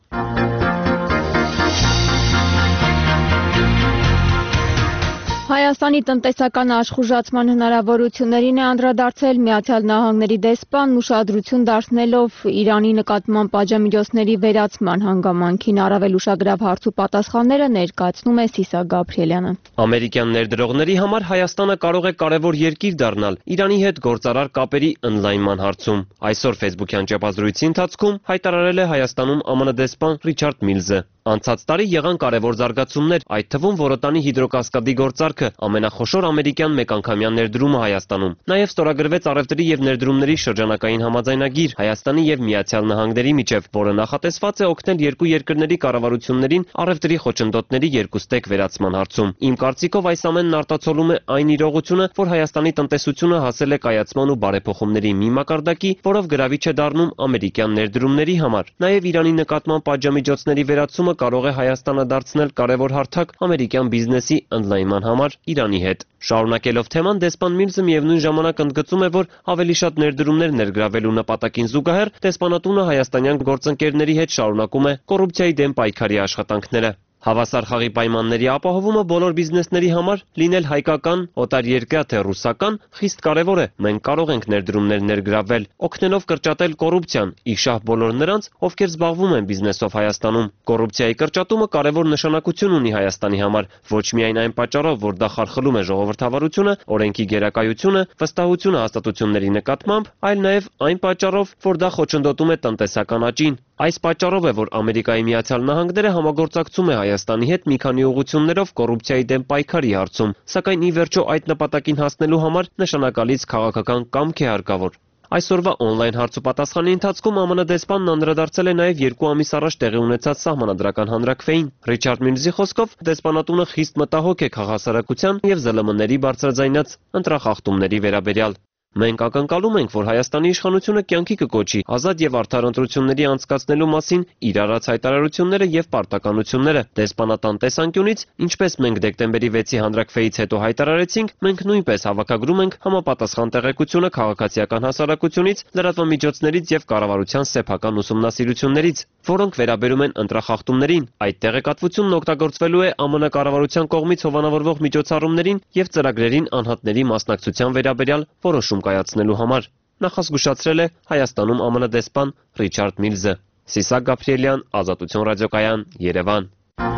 Հայաստանի տնտեսական աշխուժացման հնարավորություններին է անդրադարձել Միացյալ Նահանգների դեսպանն, ուշադրություն դարձնելով Իրանի նկատմամբ պատժամիջոցների վերացման հանգամանքին։ Առավել ուշագրավ հարց ու պատասխանները ներկայացնում է Սիսա Գաբրիելյանը։ Ամերիկյան ներդրողների համար Հայաստանը կարող է կարևոր երկիր դառնալ Իրանի հետ գործարար կապերի ընդլայնման հարցում։ Այսօր Facebook-յան ճեպազրույցի ընթացքում հայտարարել է Հայաստանում ԱՄՆ դեսպան Ռիչարդ Միլզը։ Անցած տարի եղան կարևոր զարգացումներ, այդ թվում Որոտանի հիդրոկասկադի գործարքը, ամենախոշոր ամերիկյան մեկանգամյա ներդրումը Հայաստանում։ Նաև ստորագրվեց առևտրի եւ ներդրումների շրջանակային համաձայնագիր Հայաստանի եւ Միացյալ Նահանգների միջև, որը նախատեսված է օգնել երկու երկրների կառավարություններին առևտրի խոչընդոտների երկուստեք վերացման հարցում։ Իմ կարծիքով այս ամենն արտացոլում է այն իրողությունը, որ Հայաստանի տնտեսությունը հասել է կայացման ու բարեփոխումների մի մակարդակի, որով գրավիչ է դառնում ամերիկյան ներդրումների համար։ Նաև Իրանի նկատմամբ պատժամիջոցների վերացումը կարող է Հայաստանը դարձնել կարևոր հարթակ ամերիկյան բիզնեսի ընդլայնման համար Իրանի հետ։ Շարունակելով թեման, դեսպան Միլզը միևնույն ժամանակ ընդգծում է, որ ավելի շատ ներդրումներ ներգրավելու նպատակին զուգահեռ դեսպանատունը հայաստանյան գործընկերների հետ շարունակում է կոռուպցիայի դեմ պայքարի աշխատանքները։ Հավասար խաղի պայմանների ապահովումը բոլոր բիզնեսների համար, լինել հայկական, օտարերկրյա թե ռուսական, խիստ կարևոր է։ Մենք կարող ենք ներդրումներ ներգրավել, օգնելով կրճատել կոռուպցիան, իշխող բոլոր նրանց, ովքեր զբաղվում են բիզնեսով Հայաստանում։ Կոռուպցիայի կրճատումը կարևոր նշանակություն ունի Հայաստանի համար, ոչ միայն այն պատճառով, որ դա խարխլում է ժողովրդավարությունը, օրենքի գերակայությունը, վստահությունը հաստատությունների նկատմամբ, այլ նաև այն պատճառով, որ դա խոչընդոտում է տնտեսական աճին։ Այս պատճառով է, որ Ամերիկայի Միացյալ Նահանգները համագործակցում է Հայաստանի հետ մի քանի ուղղություններով կոռուպցիայի դեմ պայքարի հարցում, սակայն ի վերջո այդ նպատակին հասնելու համար նշանակալից քաղաքական կամք է հարկավոր։ Այսօրվա օնլայն հարց ու պատասխանի ընթացքում ԱՄՆ դեսպանն անդրադարձել է նաև երկու ամիս առաջ տեղի ունեցած սահմանադրական հանրաքվեին։ Ռիչարդ Միլզի խոսքով դեսպանատունը խիստ մտահոգ է քաղաքասարակության եւ զլ մ-ների բարձրաձայնած ընտրախախտումների վերաբերյալ։ Մենք ակնկալում ենք, որ Հայաստանի իշխանությունը կյանքի կկոչի ազատ եւ արդար ընտրությունների անցկացնելու մասին իր արած հայտարարությունները եւ պարտականությունները։ Դեսպանատան տեսանկյունից, ինչպես մենք դեկտեմբերի վեցի հանրաքվեից հետո հայտարարեցինք, մենք նույնպես հավաքագրում ենք համապատասխան տեղեկությունը քաղաքացիական հասարակությունից, լրատվամիջոցներից եւ կառավարության սեփական ուսումնասիրություններից, որոնք վերաբերում են ընտրախախտումներին։ Այդ տեղեկատվությունն օգտագործվելու է ԱՄՆ կառավարության կողմից հովանավորվող միջոցառումներին եւ ծրագրերին անհատների մասնակցության վերաբերյալ որոշում կայացնելու համար, նախազգուշացրել է Հայաստանում ԱՄՆ դեսպան Ռիչարդ Միլզը։ Սիսա Գաբրիելյան, Ազատություն ռադիոկայան, Երևան։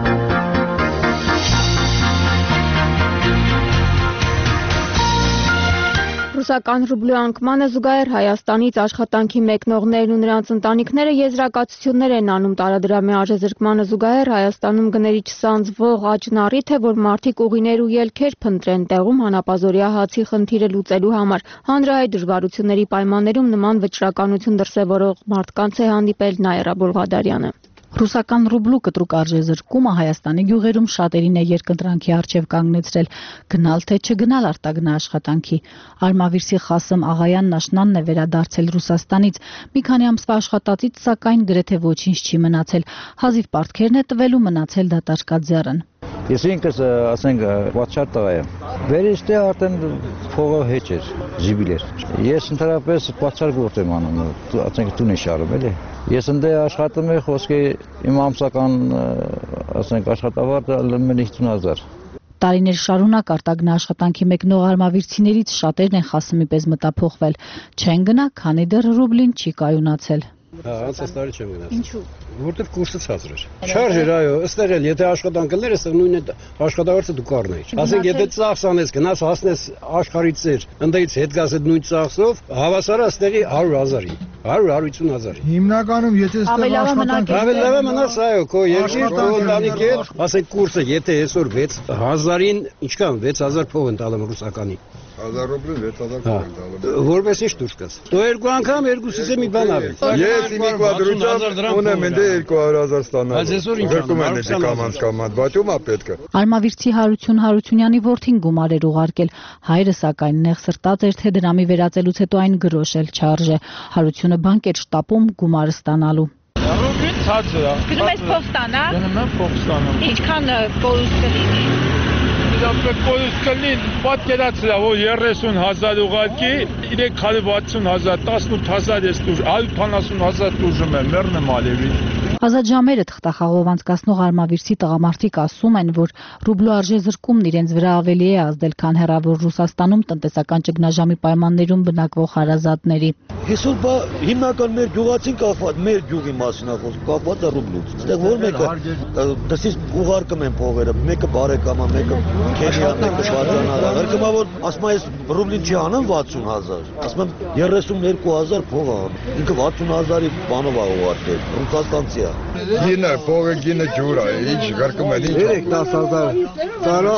Ռուսական ռուբլու անկմանը զուգահեռ Հայաստանից աշխատանքի մեկնողներն ու նրանց ընտանիքները եզրակացություններ են անում տարադրամի արժեզրկմանը զուգահեռ Հայաստանում գների չսանձվող աճն առիթ է, որ մարդիկ ուղիներ ու ելքեր փնտրեն տեղում հանապազօրյա հացի խնդիրը լուծելու համար։ Հանրահայտ դժվարությունների պայմաններում նման վճռականություն դրսևորող մարդկանց է հանդիպել Նաիրա Բոլղադարյանը։ Ռուսական ռուբլու կտրուկ արժեզրկումը Հայաստանի գյուղերում շատերին է երկընտրանքի առջև կանգնեցրել, գնալ թե չգնալ արտագնա աշխատանքի։ Արմավիրսի Խասեմ Աղայանն աշնանն է վերադարձել Ռուսաստանից։ Մի քանի ամսվա աշխատածից, սակայն գրեթե ոչինչ չի մնացել։ Հազիվ պարտքերն է տվել ու մնացել դատարկած ձեռն։ Ես ինքս ասենք վաչար տղա եմ։ Վերստե արդեն փողը հեչ էր, ժիբիլ էր։ Ես ընդհանրապես վաչար գործ եմ անում, ասենք տուն եմ շարում, էլի։ Ես ընդ աշխատում եմ, խոսքի իմ ամսական, ասենք աշխատավարձը ելնում է հիսուն հազար։ Տարիներ շարունակ արտագնա աշխատանքի մեկնող արմավիրցիներից շատերն են Խասեմի պես մտափոխվել։ Չեն գնա, քանի դեռ ռուբլին չի կայունացել։ Անցած տարի չեմ գնացել։ Ինչու՞։ Որտեվ կուրսը ցածր էր։ Չարժ էր, այո, ըստեղ էլ եթե աշխատանք կներ, ըստեղ նույնը աշխատավարձը դու կառնեիր։ Ասենք եթե ծախս անես, գնաս հասնես աշխարհից ծեր, ընդդից հետ գաս այդ նույն ծախսով, հավասարը ըստեղի հարյուր հազարի, հարյուր հարյուն հազարի։ Հիմնականում եթե ըստեղ աշխատանք ավելի լավ է մնաս, այո, քո երկիր, քո ընտանիքի հետ, ասենք կուրսը եթե այսօր վեց հազարին, ինչքան վեց հազար փող են տալում ռուսականի։ հազար ռուբլին վեց հազար փող են տալում։ Որպես ինչ դուրս գաս։ Դու երկու անգամ երկուսից է մի բան արել։ Ես իմ կվադրությամբ ունեմ ընդ երկու հարյուր հազար ստանալ։ Այս այսօր ինքն եմ կամանց կամանց, բայց ումա պետք է։ Արմավիրցի Հարություն Հարությունյանի որդին գումար էր ուղարկել։ Հայրը սակայն նեղ սրտած էր, թե դրամի վերածելուց հետո այն գրոշել չարժե։ Հարությունը բանկ էր շտապում գումարը ստանալու։ Ռուբլին ցածր է։ Գնում ես փող ստանալ։ Գնում եմ փող ստանալ։ Ինչքան կորուս կլինի։ Իրապես կորուս կլինի, պատկերացրա, որ երեսուն հազար ուղարկի, երեք հարյուր վաթսուն հազար, տասնութ հազար ես դուժ, հարյուր քսան հազար դուժում եմ, մեռնեմ ալևի։ Ազատ ժամերը թղթախաղով անցկացնող արմավիրցի տղամարդիկ ասում են, որ ռուբլու արժեզրկումն իրենց վրա ավելի է ազդել, քան հեռավոր Ռուսաստանում տնտեսական ճգնաժամի պայմաններում բնակվող հարազատների։ Այսօր բա հիմնական մեր գյուղացին կախված, մեր գյուղի մասին է խոսքը, կախված է ռուբլուց։ Այստեղ որ մեկը դասից ուղարկում են փողերը, մեկը բարեկամա, մեկը Քենիա, մեկը շրջանառ։ Հարկումա որ ասում ես ռուբլին չի անում վաթսուն հազար, ասում եմ երեսուն երկու հազար փող է։ Ինքը վաթսուն հազարի բանով է ուղարկել, ռուսաստանցի է։ Գինը, փողը գինը ջուր է, ինչ հարկում են ինչ։ երեք տասը հազար տարա,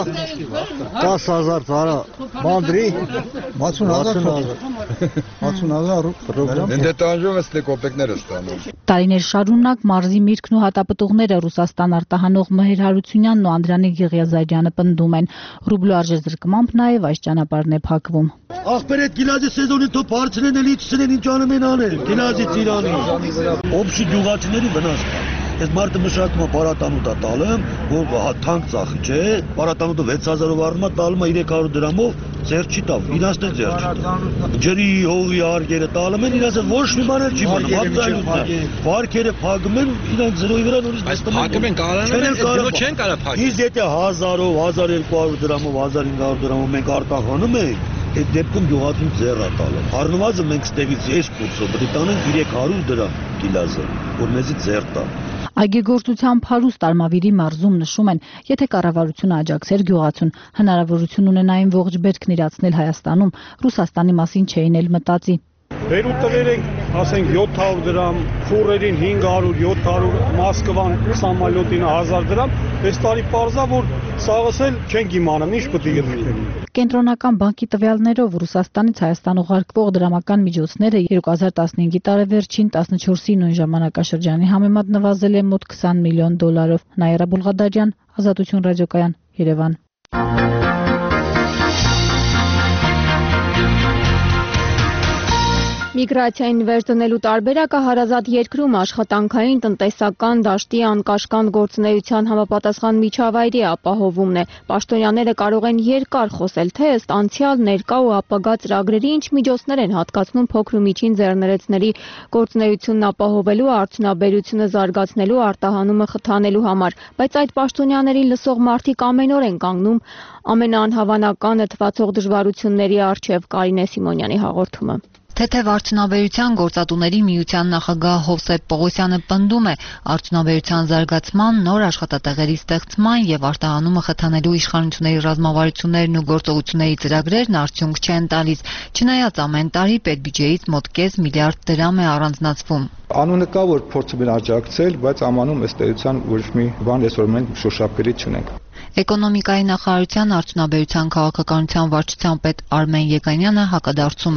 տասը հազար տարա, բանդրի, վաթսուն հազար վաթսուն հազար Ընդ տանջում ես դե կոպեկները ստանում։ Տարիներ շարունակ մարզի միրգն ու հատապտուղները Ռուսաստան արտահանող Մհեր Հարությունյանն ու Անդրանիկ Եղիազարյանը պնդում են։ Ռուբլու արժեզրկմամբ նաև այս ճանապարհն է փակվում։ Ախպեր այդ գիլազի սեզոնին թող բարձրեն էլի ցնեն ինչ անում են անել, գիլազից Իրանի։ Օբշի գյուղացիների վնաս կա։ Այս մարդը մշակում է պարատանուտա տալում, որ թանկ ծախի, չէ, պարատանուտը վեց հազարով առնում է, տալում է երեք հարյուր դրամով, ձեռ չի տավ, իրանց էլ ձեռ չի տավ։ Ջրի, հողի արգերը տալում են, իրանց ոչ մի բան էլ չի մնում, հապծայնություն։ Վարկերը փակում են, իրանք զրոյի վրա նորից նստում են։ Փակում են կարողանում, չեն կարող փակել։ Իսկ եթե հազարով, հազար երկու հարյուր դրամով, հազար հինգ հարյուր դրամով մենք արտահանում ենք, այդ դեպքում գյուղացին ձեռ է տալում։ Առնվազն մենք ստեղից այս կուրսով պետք է տանենք երեք հարյուր դրամ գիլազը, որ մեզի ձեռ տա։ Այգեգործությամբ հարուստ Արմավիրի մարզում նշում են, եթե կառավարությունը աջակցեր գյուղացուն, հնարավորություն ունենային ողջ բերքն իրացնել Հայաստանում, Ռուսաստանի մասին չէին էլ մտածի։ Վերու տվել ենք, ասենք յոթ հարյուր դրամ, ֆուրերին հինգ հարյուր, յոթ հարյուր, Մոսկվան սամալյոտին հազար դրամ, այս տարի պարզա, որ սաղս էլ չենք իմանում, ինչ պետք է գտնի։ Կենտրոնական բանկի տվյալներով Ռուսաստանից Հայաստան ուղարկվող դրամական միջոցները երկու հազար տասնհինգի տարեվերջին տասնչորսի նույն ժամանակաշրջանի համեմատ նվազել է մոտ քսան միլիոն դոլարով։ Նաիրա Բուլղադարյան, Ազատություն ռադիոկայան, Երևան։ Միգրացիային վերջ դնելու տարբերակը հարազատ երկրում աշխատանքային, տնտեսական, դաշտի, անկաշկանդ գործունեության համապատասխան միջավայրի ապահովումն է։ Պաշտոնյաները կարող են երկար խոսել, թե ըստ անցյալ, ներկա ու ապագա ծրագրերի ինչ միջոցներ են հատկացնում փոքր ու միջին ձեռներեցների գործունեությունն ապահովելու, արդյունաբերությունը զարգացնելու, արտահանումը խթանելու համար, բայց այդ պաշտոնյաներին լսող մարդիկ ամեն օր են կանգնում ամենաանհավանականը թվացող դժվարությունների առջև։ Կարինե Սիմոնյանի հաղորդումը։ Թեթև արդյունաբերության գործատուների միության նախագահ Հովսեփ Պողոսյանը պնդում է, արդյունաբերության զարգացման, նոր աշխատատեղերի ստեղծման եւ արտահանումը խթանելու իշխանությունների ռազմավարություններն ու գործողությունների ծրագրերն արդյունք չեն տալիս, չնայած ամեն տարի պետբյուջեից մոտ կես միլիարդ դրամ է առանձնացվում։ Անունը կա, որ փորձում են աջակցել, բայց ամանում ըստ էության ոչ մի բան այսօր մենք շոշափելի չունենք։ Էկոնոմիկայի նախարարության արդյունաբերության քաղաքականության վարչության պետ Արմեն Եկանյանը հակադարձում է։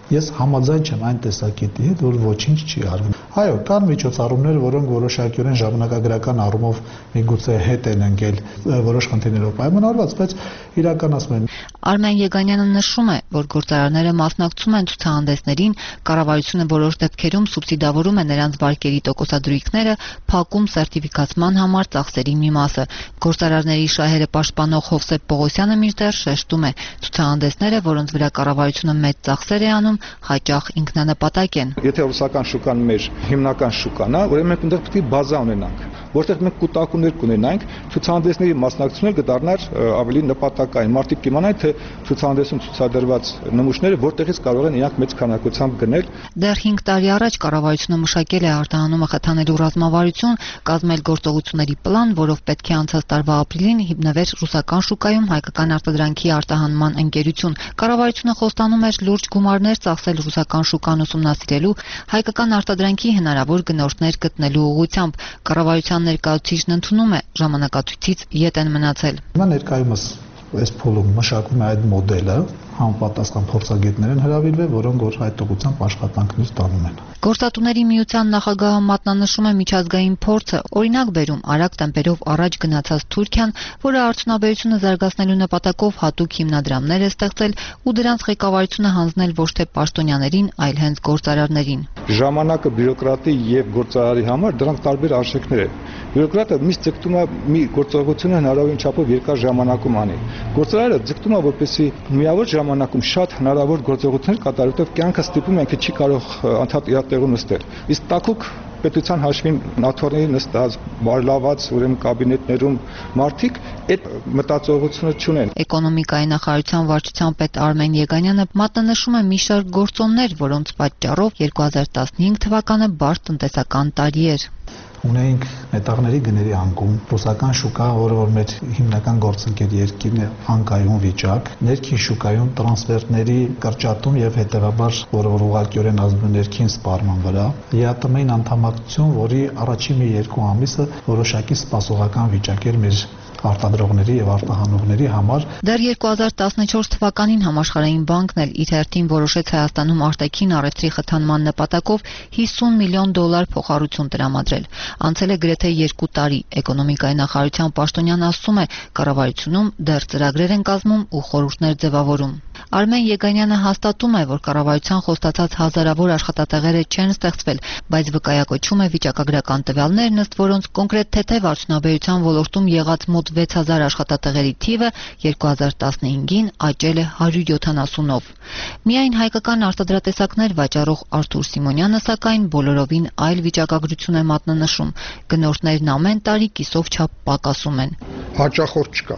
Ես համաձայն չեմ այն տեսակետի հետ, որ ոչինչ չի արվում։ Այո, կան միջոցառումներ, որոնք որոշակիորեն ժամանակագրական առումով միգուցե հետ են ընկել որոշ խնդիրներով պայմանավորված, բայց իրականացում են։ Արմեն Եգանյանը նշում է, որ գործարարները մասնակցում են ցուցահանդեսներին, կառավարությունը որոշ դեպքերում սուբսիդավորում է նրանց վարկերի տոկոսադրույքները, փակում սերտիֆիկացման համար ծախսերի մի մասը։ Գործարարների շահերը պաշտպանող Հովսեփ Պողոսյանը մինչդեռ շեշտում է, ցուցահանդեսները, որոնց վրա կառավարությունը մեծ ծախսեր է անում, հաճախ ինքնանպատակ են։ Եթե ռուսական շուկան մեր հիմնական շուկան է, ուրեմն մենք այնտեղ պետք է բազա ունենանք, որտեղ մենք կուտակումներ կունենանք, ցուցահանդեսների մասնակցությունը կդառնար ավելի նպատակային։ Մարդիկ կիմանան, թե ցուցահանդեսում ցուցադրված նմուշները որտեղից կարող են իրանք մեծ քանակությամբ գնել։ Դեռ հինգ տարի առաջ կառավարությունը մշակել է արտահանումը խթանելու ռազմավարություն, կազմել գործողությունների պլան, որով պետք է անցած տարվա ապրիլին հիմնվեր ռուսական շուկայում հայկական արտադրանքի արտահանման ընկերություն։ Կառավարությունը խոստանում էր լուրջ գումարներ ծախսել ռուսական շուկան ուսումնասիրելու, հայկական արտադրանքի հնարավոր գնորդներ գտնելու ուղղությամբ։ Կառավարության ներկայացուցիչն ընդունում է, ժամանակացույցից ետ են մնացել։ Հիմա ներկայումս այս փուլում մշակվում է այդ մոդելը, համապատասխան փորձագետներ են հրավիրվել, որոնք որ այդ ուղղությամբ աշխատանքներ ստանում են։ Գործատուների միության նախագահը մատնանշում է միջազգային փորձը, օրինակ բերում արագ տեմպերով առաջ գնացած Թուրքիան, որը արդյունաբերությունը զարգացնելու նպատակով հատուկ հիմնադրամներ է ստեղծել ու դրանց ղեկավարությունը հանձնել ոչ թե պաշտոնյաներին, այլ հենց գործարարներին։ Ժամանակը բյուրոկրատի եւ գործարարի համար դրանք տարբեր արժեքներ են։ Բյուրոկրատը միշտ ձգտում է մի գործողությունը հնարավորին չափով երկար ժամանակում անի։ Գործարարը ձգտում է, որպեսզի միավոր ժամանակում շատ հնարավոր գործողություններ կատարի, որտեղ կյանքը ստիպում է, ինքը չի կարող անդադ իր տեղում նստել։ Իսկ տաքուկ պետության հաշվին նաթորների նստած, բարլաված ուրեմն կաբինետներում մարդիկ այդ մտածողությունը չունեն։ Էկոնոմիկայի նախարարության վարչության պետ Արմեն Եգանյանը մատնանշում է մի շարք գործոններ, որոնց պատճառով երկու հազար տասնհինգ թվականը բարդ տնտեսական տարի էր։ Ունեինք մետաղների գների անկում, ռուսական շուկա, որը որ մեր հիմնական գործընկեր երկիրն է, անկայուն վիճակ, ներքին շուկայում տրանսֆերտների կրճատում եւ հետեւաբար, որը որ ուղղակիորեն ազդում է ներքին սպառման վրա, ԵԱՏՄ-ին անդամակցություն, որի առաջին մի երկու ամիսը որոշակի սպասողական վիճակ էր մեր արտադրողների եւ արտահանողների համար։ Դեռ երկու հազար տասնչորս թվականին Համաշխարհային բանկն էլ իր հերթին որոշեց Հայաստանում արտաքին առևտրի խթանման նպատակով հիսուն միլիոն դոլար փոխառություն տրամադրել։ Անցել է գրեթե երկու տարի։ Էկոնոմիկայի նախարարության պաշտոնյան ասում է, կառավարությունում դեռ ծրագրեր են կազմում ու խորհուրդներ ձևավորում։ Արմեն Եգանյանը հաստատում է, որ կառավարության խոստացած հազարավոր աշխատատեղերը չեն ստեղծվել, բայց վկայակոչում է վիճակագրական տվյալներն, ըստ որոնց կոնկրետ թեթև արդյունաբերության ոլորտում եղած մոտ վեց հազար աշխատատեղերի թիվը երկու հազար տասնհինգին աճել է հարյուր յոթանասունով։ Միայն հայկական արտադրատեսակներ վաճառող Արթուր Սիմոնյանը սակայն բոլորովին այլ վիճակագրություն է մատնանշում։ Գնորդներն ամեն տարի կիսով չափ պակասում են։ Հաճախորդ չկա,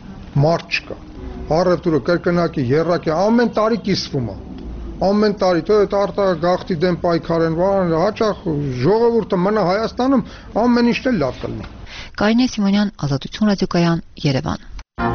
մարդ չկա, առևտուրը կրկնակի, եռակի ամեն տարի կիսվում է։ Ամեն տարի թե այդ արտագաղթի դեմ պայքարեն, հաճախ ժողովուրդը մնա Հայաստանում, ամեն ինչն էլ լավ կլինի։ Կարինե Սիմոնյան, Ազատություն ռադիոկայան, Երևան։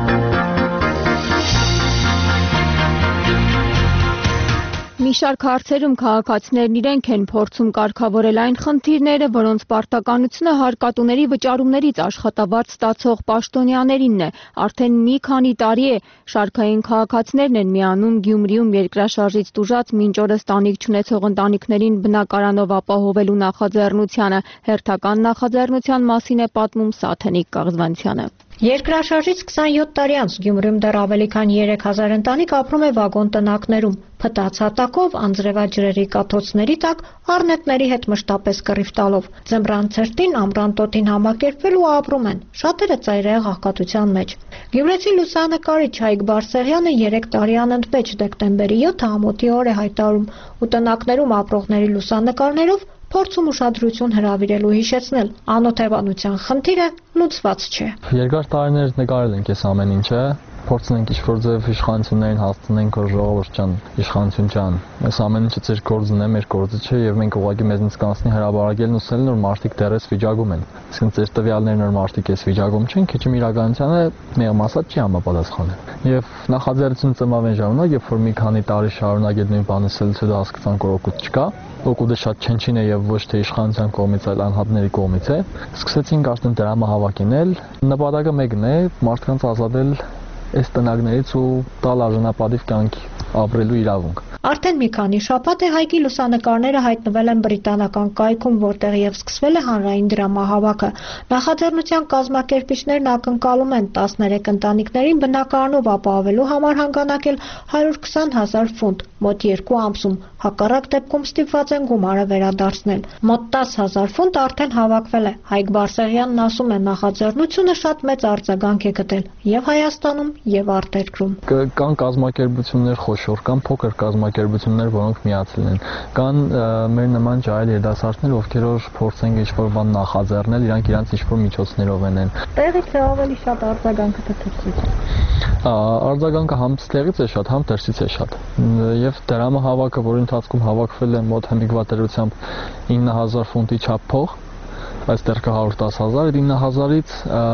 Մի շարք հարցերում քաղաքացիներն իրենք են փորձում կարգավորել այն խնդիրները, որոնց պարտականությունը հարկատուների վճարումներից աշխատավարձ ստացող պաշտոնյաներինն է։ Արդեն մի քանի տարի է շարքային քաղաքացիներն են միանում Գյումրիում երկրաշարժից տուժած մինչ օրս տանիք չունեցող ընտանիքներին բնակարանով ապահովելու նախաձեռնությանը։ Հերթական նախաձեռնության մասին է պատմում Սաթենիկ Կաղզվանցյանը։ Երկրաշարժից քսանյոթ տարի անց Գյումրիում դեռ ավելի քան երեք հազար ընտանիք ապրում է վագոն տնակներում։ Փտած հատակով, անձրևաջրերի կաթոցների տակ, առնետների հետ մշտապես կռիվ տալով։ Ձմռան ցրտին ամռան տոտին համակերպվել ու ապրում են։ Շատերը ծայրահեղ աղքատության մեջ։ Գյումրեցի լուսանկարիչ Հայկ Բարսեղյանը երեք տարի անընդմեջ դեկտեմբերի յոթը ամոթի օր է հայտարարում ու տնակներում ապրողների լուսանկարներով փորձում ուշադրություն հրավիրելու հիշեցնել, անօթևանության խնդիրը լուծված չէ։ Երկար տարիներ նկարել ենք այս ամեն ինչը, փորձում ենք ինչ-որ ձև իշխանություններին հասցնենք, որ ժողովուրդ ջան, իշխանություն ջան, այս ամեն ինչը ձեր գործն է, մեր գործը չէ եւ մենք ուղղակի մեզնից կանցնի հրաբարակելն ու սելն, որ մարդիկ դեռ էս վիճակում են։ Իսկ ձեր տվյալներն որ մարդիկ էս վիճակում չեն, քիչ իրականությանը մեղմ ասած չի համապատասխանել։ Եվ նախաձեռնությունը ծնվավ այն ժամանակ, երբ որ մի քանի տարի շարունակ այդ նույն բանը սելուց հետո հասկացանք, որ օգուտ չկա, օգուտը շատ չնչին է եւ ոչ թե իշխանության կողմից, այլ անհատների կողմից է։ Սկսեցինք արդեն դրամը հավաքել։ Նպատակը մեկն է՝ մարդկանց ազատել այս տնագներից ու տալ արժանապատիվ կյանք ապրելու իրավունք։ Արդեն մի քանի շաբաթ է Հայկի լուսանկարները հայտնվել են բրիտանական կայքում, որտեղ եւ սկսվել է հանրային դրամահավաքը։ Նախաձեռնության կազմակերպիչներն ակնկալում են տասներեք ընտանիքներին բնակարանով ապահովելու համար հանգանակել հարյուր քսան հազար ֆունտ, մոտ երկու ամսում, հակառակ դեպքում ստիպված են գումարը վերադարձնել։ Մոտ տասը հազար ֆունտ արդեն հավաքվել է։ Հայկ Բարսեղյանն ասում է, նախաձեռնությունը շատ մեծ արձագանք է գտել եւ Հայաստանում եւ արտերկրում։ Կան կազմակերպություններ խոշոր, կան փոքր կազմակերպություններ, որոնք միացել են։ Կան մեր նման ջահել երիտասարդներ, ովքեր որ փորձեն ինչ-որ բան նախաձեռնել, իրանք իրանց ինչ-որ միջոցներով են։ Տեղից է ավելի շատ արձագանքը թե դրսից։ Արձագանքը համ տեղից է շատ, համ դրսից է շատ։ Եվ դրամահավաքը, որի ընթացքում հավաքվել է մոտ հմիկվատերությամբ ինը հազար ֆունտի չափ փող, այստեղ կա հարյուր տասը հազար, ինը հազարից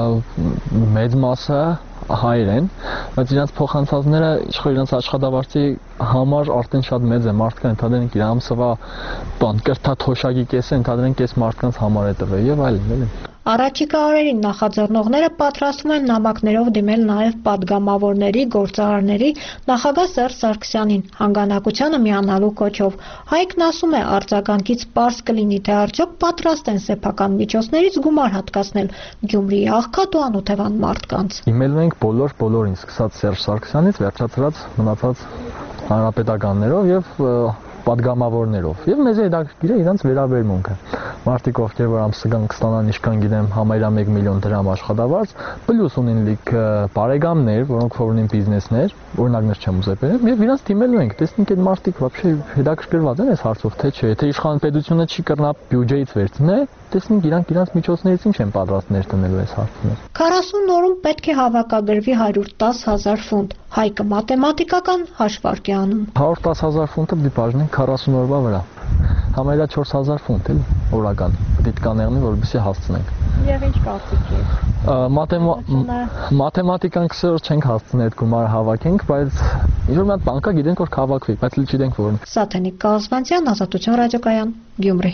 մեծ մասը հայեր են, բայց իրենց փոխանցածները իրենց աշխատավարձի համար արդեն շատ մեծ է, մարդկան ընդհանրենք իր ամսվա բան կրթա թոշակի կեսը ընդհանրենք այս մարդկանց համար է տվել եւ այլն, էլի։ Առաջիկա օրերին նախաձեռնողները պատրաստվում են նամակներով դիմել նաև պատգամավորների, գործարարների, նախագահ Սերժ Սարգսյանին հանգանակությանը միանալու կոչով։ Հայկն ասում է, արձագանքից պարզ կլինի, թե արդյոք պատրաստ են սեփական միջոցներից գումար հատկացնել Գյումրիի աղքատ ու անօթևան մարդկանց։ Իմել ենք բոլոր բոլորին, սկսած Սերժ Սարգսյանից վերջացրած մնացած հանրապետականներով եւ պատգամավորներով եւ մեզ հետաքրքիր է իրանց վերաբերմունքը։ Մարդիկ ովքեր որ ամսական կստանան ինչքան գիտեմ համարյա մեկ միլիոն դրամ աշխատավարձ, պլյուս ունեն լիք բարեկամներ, որոնք որ ունեն բիզնեսներ, օրինակներ չեմ ուզել բերեմ, եւ իրանց դիմելու ենք, տեսնենք այդ մարդիկ вообще հետաքրքրված են այս հարցով թե չէ, թե իշխան պետությունը չի կրնա բյուջեից վերցնել, տեսնենք իրանք իրանց միջոցներից ինչ են պատրաստ ներդնելու այս հարցին։ քառասուն օրում պետք է հավաքագրվի հարյուր տասը հազար ֆունտ։ Հայկը մաթեմատիկական հաշվարկ է անում։ հարյուր տասը հազար ֆունտը դի բաժնենք քառասուն օրվա վրա։ Համարյա չորս հազար ֆունտ էլի օրական։ Պետք է կանեղնի, որպեսզի հասցնենք։ Եվ ինչ կարծիք եք։ Մաթեմատիկան քսեր չենք հասցնել այդ գումարը հավաքենք, բայց ինչ որ մի հատ բանկա գիտենք որ հավաքվի, բայց լի չգիտենք որ։ Սաթենիկ Կազվանցյան, Ազատություն ռադիոկայան, Գյումրի։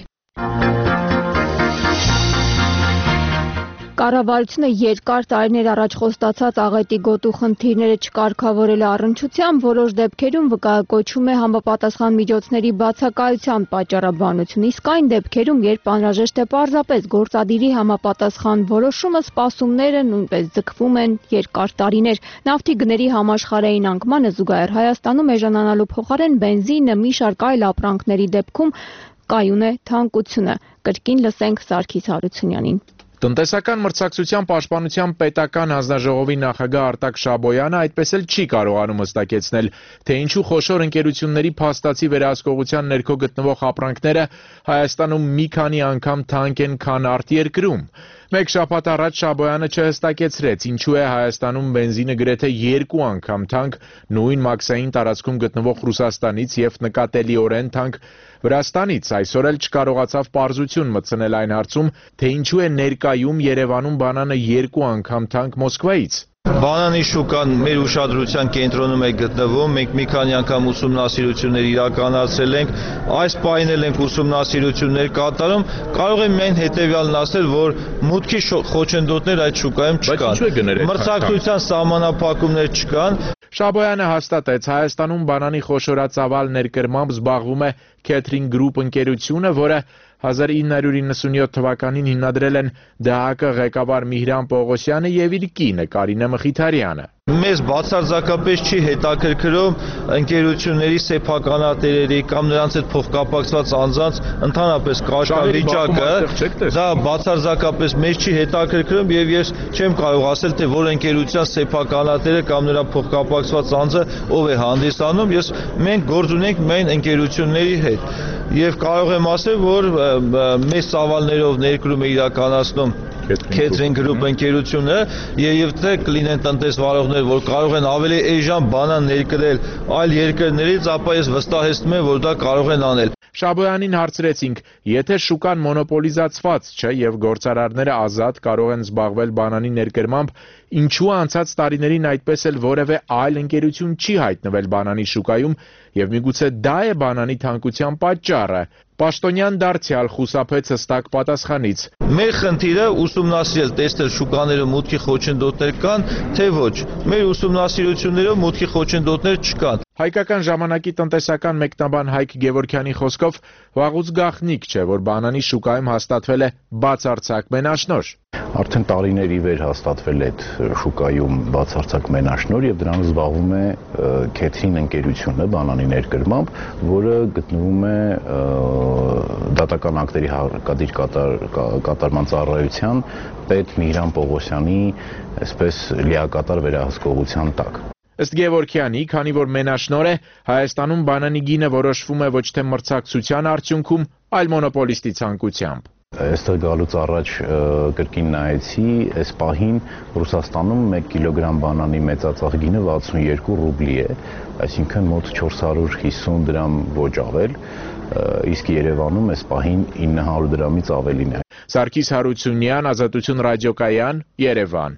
Կառավարությունը երկար տարիներ առաջ խոստացած աղետի գոտու խնդիրները չկարգավորել առնչությամբ որոշ դեպքերում վկայակոչում է համապատասխան միջոցների բացակայության պատճառաբանություն, իսկ այն դեպքերում, երբ անհրաժեշտ է պարզապես գործադիրի համապատասխան որոշումը, սպասումները նույնպես ձգվում են երկար տարիներ։ Նավթի գների համաշխարհային անկմանը զուգահեռ Հայաստանում էժանանալու փոխարեն բենզինը մի շարք այլ ապրանքների դեպքում կայուն է թանկությունը։ Կրկին լսենք Սարգիս Հարությունյանին։ Տնտեսական մրցակցության պաշտպանության պետական հանձնաժողովի նախագահ Արտակ Շաբոյանը այդպես էլ չի կարողանում հստակեցնել, թե ինչու խոշոր ընկերությունների փաստացի վերահսկողության ներքո գտնվող ապրանքները Հայաստանում մի քանի անգամ թանկ են, քան արտերկրում։ Մեկ շաբաթ առաջ Շաբոյանը չհստակեցրեց, ինչու է Հայաստանում բենզինը գրեթե երկու անգամ թանկ նույն մաքսային տարածքում գտնվող Ռուսաստանից եւ նկատելիորեն թանկ Վրաստանից։ Այսօր էլ չկարողացավ պարզություն մտցնել այն հարցում, թե ինչու է ներկայում Երևանում բանանը երկու անգամ թանկ Մոսկվայից։ Բանանի շուկան մեր ուշադրության կենտրոնում է գտնվում, մենք մի քանի անգամ ուսումնասիրություններ իրականացրել ենք, այս պահին էլ ենք ուսումնասիրություններ կատարում, կարող եմ միայն հետևյալն ասել, որ մուտքի խոչընդոտներ այդ շուկայում չկան, մրցակցության սահմանափակումներ չկան։ Շաբոյանը հաստատեց, Հայաստանում բանանի խոշորածավալ ներկրմամբ զբաղվում է Catering Group ընկերությունը, որը հազար ինը հարյուր իննսունյոթ թվականին հիմնադրել են ԴՀԿ ղեկավար Միհրան Պողոսյանը եւ իր կինը Կարինե Մխիթարյանը։ Մեզ բացարձակապես չի հետաքրքրում ընկերությունների սեփականատերերի կամ նրանց հետ փոխկապակցված անձանց ընդհանրապես կարգավիճակը, դա բացարձակապես մեզ չի հետաքրքրում եւ ես չեմ կարող ասել, թե որ ընկերության սեփականատերը կամ նրա փոխկապակցված անձը ով է հանդիսանում, ես մենք գործ ունենք միայն ընկերությունների հետ եւ կարող եմ ասել, որ մեծ ծավալներով ներկրում է իրականացնում Catering Group ընկերությունը եւ թե կլինեն տնտեսվարողներ, որ կարող են ավելի էժան բանան ներկրել այլ երկրներից, ապա ես վստահեցնում եմ, որ դա կարող են անել։ Շաբոյանին հարցրեցինք, եթե շուկան մոնոպոլիզացված չէ եւ գործարարները ազատ կարող են զբաղվել բանանի ներկրմամբ, ինչու անցած տարիներին այդպես էլ որևէ այլ ընկերություն չի հայտնվել բանանի շուկայում եւ միգուցե դա է բանանի թանկության պատճառը։ Պաշտոնյան դարձյալ խուսափեց հստակ պատասխանից։ Մեր խնդիրը ուսումնասիրել, տեսնել շուկաները մուտքի խոչընդոտներ կան, թե ոչ։ Մեր ուսումնասիրություններով մուտքի խոչընդոտներ չկան։ Հայկական ժամանակի տնտեսական մեկնաբան Հայկ Գևորգյանի խոսքով վաղուց գաղտնիք չէ, որ բանանի շուկայում հաստատվել է բացարձակ մենաշնորհ։ Արդեն տարիների վեր հաստատվել է այդ շուկայում բացարձակ մենաշնորհ եւ դրանով զբաղվում է Քեթրին ընկերությունը բանանի ներկրմամբ, որը գտնվում է դատական ակտերի հարկադիր կատարման ծառայության պետ Միհրան Պողոսյանի այսպես լիակատար վերահսկողության տակ։ Ըստ Գևորգյանի, քանի որ մենաշնորհ է, Հայաստանում բանանի գինը որոշվում է ոչ թե մրցակցության արդյունքում, այլ մոնոպոլիստի ցանկությամբ։ Այստեղ գալուց առաջ կրկին նայեցի, այս պահին Ռուսաստանում մեկ կիլոգրամ բանանի մեծածախ գինը վաթսունյոթ ռուբլի է, այսինքն մոտ չորս հարյուր հիսուն դրամ ոչ ավել, իսկ Երևանում այս պահին ինը հարյուր դրամից ավելին է։ Սարգիս Հարությունյան, Ազատություն ռադիոկայան, Երևան։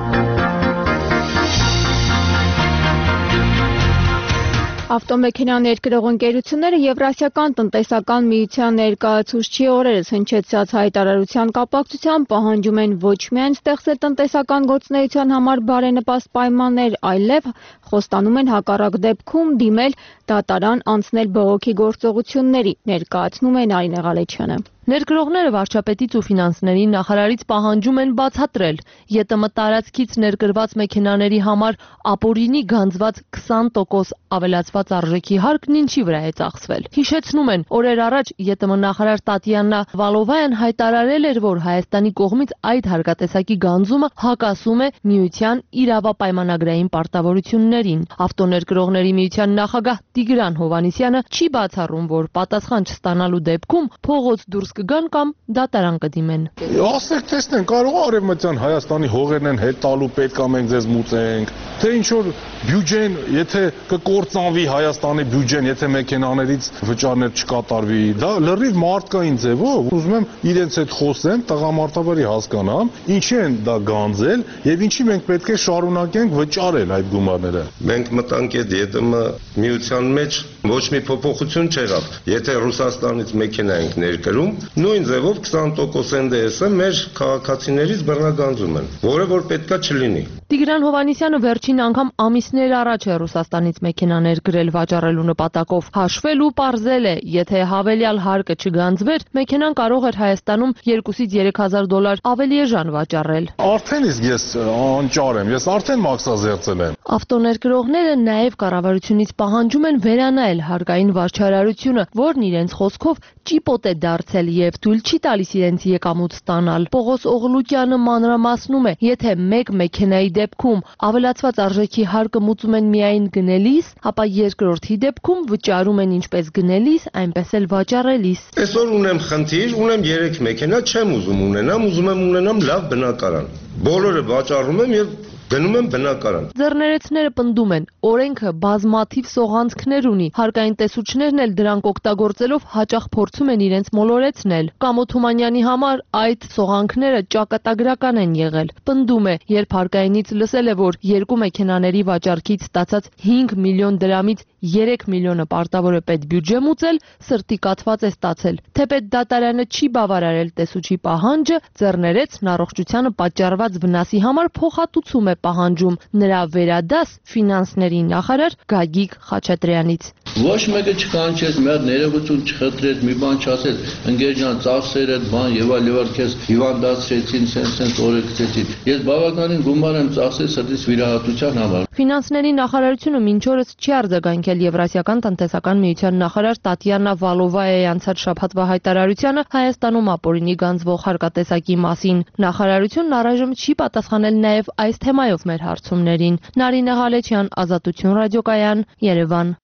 Ավտոմեքենա ներկրող ընկերությունները Եվրասիական տնտեսական միության ներկայացուցչի օրերս հնչեցած հայտարարության կապակցությամբ պահանջում են ոչ միայն ստեղծել տնտեսական գործունեության համար բարենպաստ պայմաններ, այլև խոստանում են հակառակ դեպքում դիմել դատարան անցնել բողոքի գործողությունների, ներկայացնում է Նարինե Ղալեչյանը։ Ներկրողները վարչապետից ու ֆինանսների նախարարից պահանջում են բացատրել ԵՏՄ տարածքից ներկրված մեքենաների համար ապօրինի գանձված քսան տոկոս ավելացված արժեքի հարկն ինչի վրա է ծախսվել։ Հիշեցնում են, օրեր առաջ ԵՏՄ նախարար Տատյանա Վալովայան հայտարարել էր, որ Հայաստանի կողմից այդ հարկատեսակի գանձումը հակասում է միության իրավապայմանագրային պարտավորություններին։ Ավտոներկրողների միության նախագահ Տիգրան Հովհաննիսյանը չի բացառում, որ պատասխան չստանալու դեպքում փողոց դուրս կգան կամ դատարան կդիմեն։ Ասեք, տեսնեն, կարող է Արևմտյան Հայաստանի հողերն են հետ տալու, պետք է մենք ձեզ մուծենք, թե ինչ որ բյուջեն, եթե կկործանվի Հայաստանի բյուջեն, եթե մեքենաներից վճարներ չկատարվի, դա լրիվ մարդկային ձևով, ուզում եմ իրենց հետ խոսեմ, տղամարդավարի հասկանամ, ինչի են դա գանձել եւ ինչի մենք պետք է շարունակենք վճարել այդ գումարները։ Մենք մտանք այդ ԵՏՄ միության մեջ ոչ մի փոփոխություն չեղավ։ Եթե Ռուսաստանից մեքենա ենք ներկրում, նույն ձևով քսան տոկոս Էն Դե Էսը մեր քաղաքացիներից բռնագանձում են, որը որ պետքա չլինի։ Տիգրան Հովհաննիսյանը վերջին անգամ ամիսներ առաջ է Ռուսաստանից մեքենա ներկրել վաճառելու նպատակով։ Հաշվել ու պարզել է, եթե հավելյալ հարկը չգանձվեր, մեքենան կարող էր Հայաստանում երկուից երեք հազար դոլար ավելի էժան վաճառել։ Արդեն իսկ ես անճար եմ, ես արդեն մաքսազերծել եմ։ Ավտոներկրողները նաև կառավարությունից պահանջում են վերանայել հարկային վարչարարությունը, որն իրենց խոսքով ճիպոտ է դարձել եւ թույլ չի տալիս իրենց եկամուտ ստանալ։ Պողոս Օղլուկյանը մանրամասնում է, եթե մեկ մեքենայի դեպքում ավելացված արժեքի հարկը մուծում են միայն գնելիս, ապա երկրորդի դեպքում վճարում են ինչպես գնելիս, այնպես էլ վաճառելիս։ Այսօր ունեմ խնդիր, ունեմ երեք մեքենա, չեմ ուզում ունենամ, ուզում եմ ունենամ լավ բնակարան։ Բոլորը վաճառում եմ եւ գնում եմ բնակարան։ Ձեռներեցները պնդում են, օրենքը բազմաթիվ սողանցքներ ունի, հարկային տեսուչներն էլ դրանք օգտագործելով հաճախ փորձում են իրենց մոլորեցնել։ Կամո Թումանյանի համար այդ սողանքները ճակատագրական են եղել։ Պնդում է, երբ հարկայինից լսել է, որ երկու մեքենաների վաճառքից ստացած հինգ միլիոն դրամից երեք միլիոնը պարտավոր է պետբյուջե մուծել, սրտի կաթված է ստացել։ Թեպետ դատարանը չի բավարարել տեսուչի պահանջը, ձեռներեցն առողջությանը պատճառված վնասի համար փոխհատուցում է պահանջում նրա վերադաս ֆինանսների նախարար Գագիկ Խաչատրյանից։ Ոչ մեկը չկանչեց, մեր ներողություն չխնդրեց, մի բան չասեց, ընկեր ջան, ծախսեր այդ բան եւ այլ եւ այլ քեզ հիվանդացրեցին, սենց-սենց օրեկցեցին։ Ես բավականին գումար եմ ծախսել սրտիս վիրահատության համար։ Ֆինանսների նախարարությունը մինչ օրս չի արձագանքել Եվրասիական տնտեսական միության նախարար Տատյանա Վալովայայի անցած շաբաթվա հայտարարությանը Հայաստանում ապօրինի գանձվող հարկատեսակի մասին։ Նախարարությունն առայժմ չի պատասխանել նաև այս թեմայով մեր հարցումներին։ Նարինե Ղալեչյան, Ազատություն ռադիոկայան, Երևան։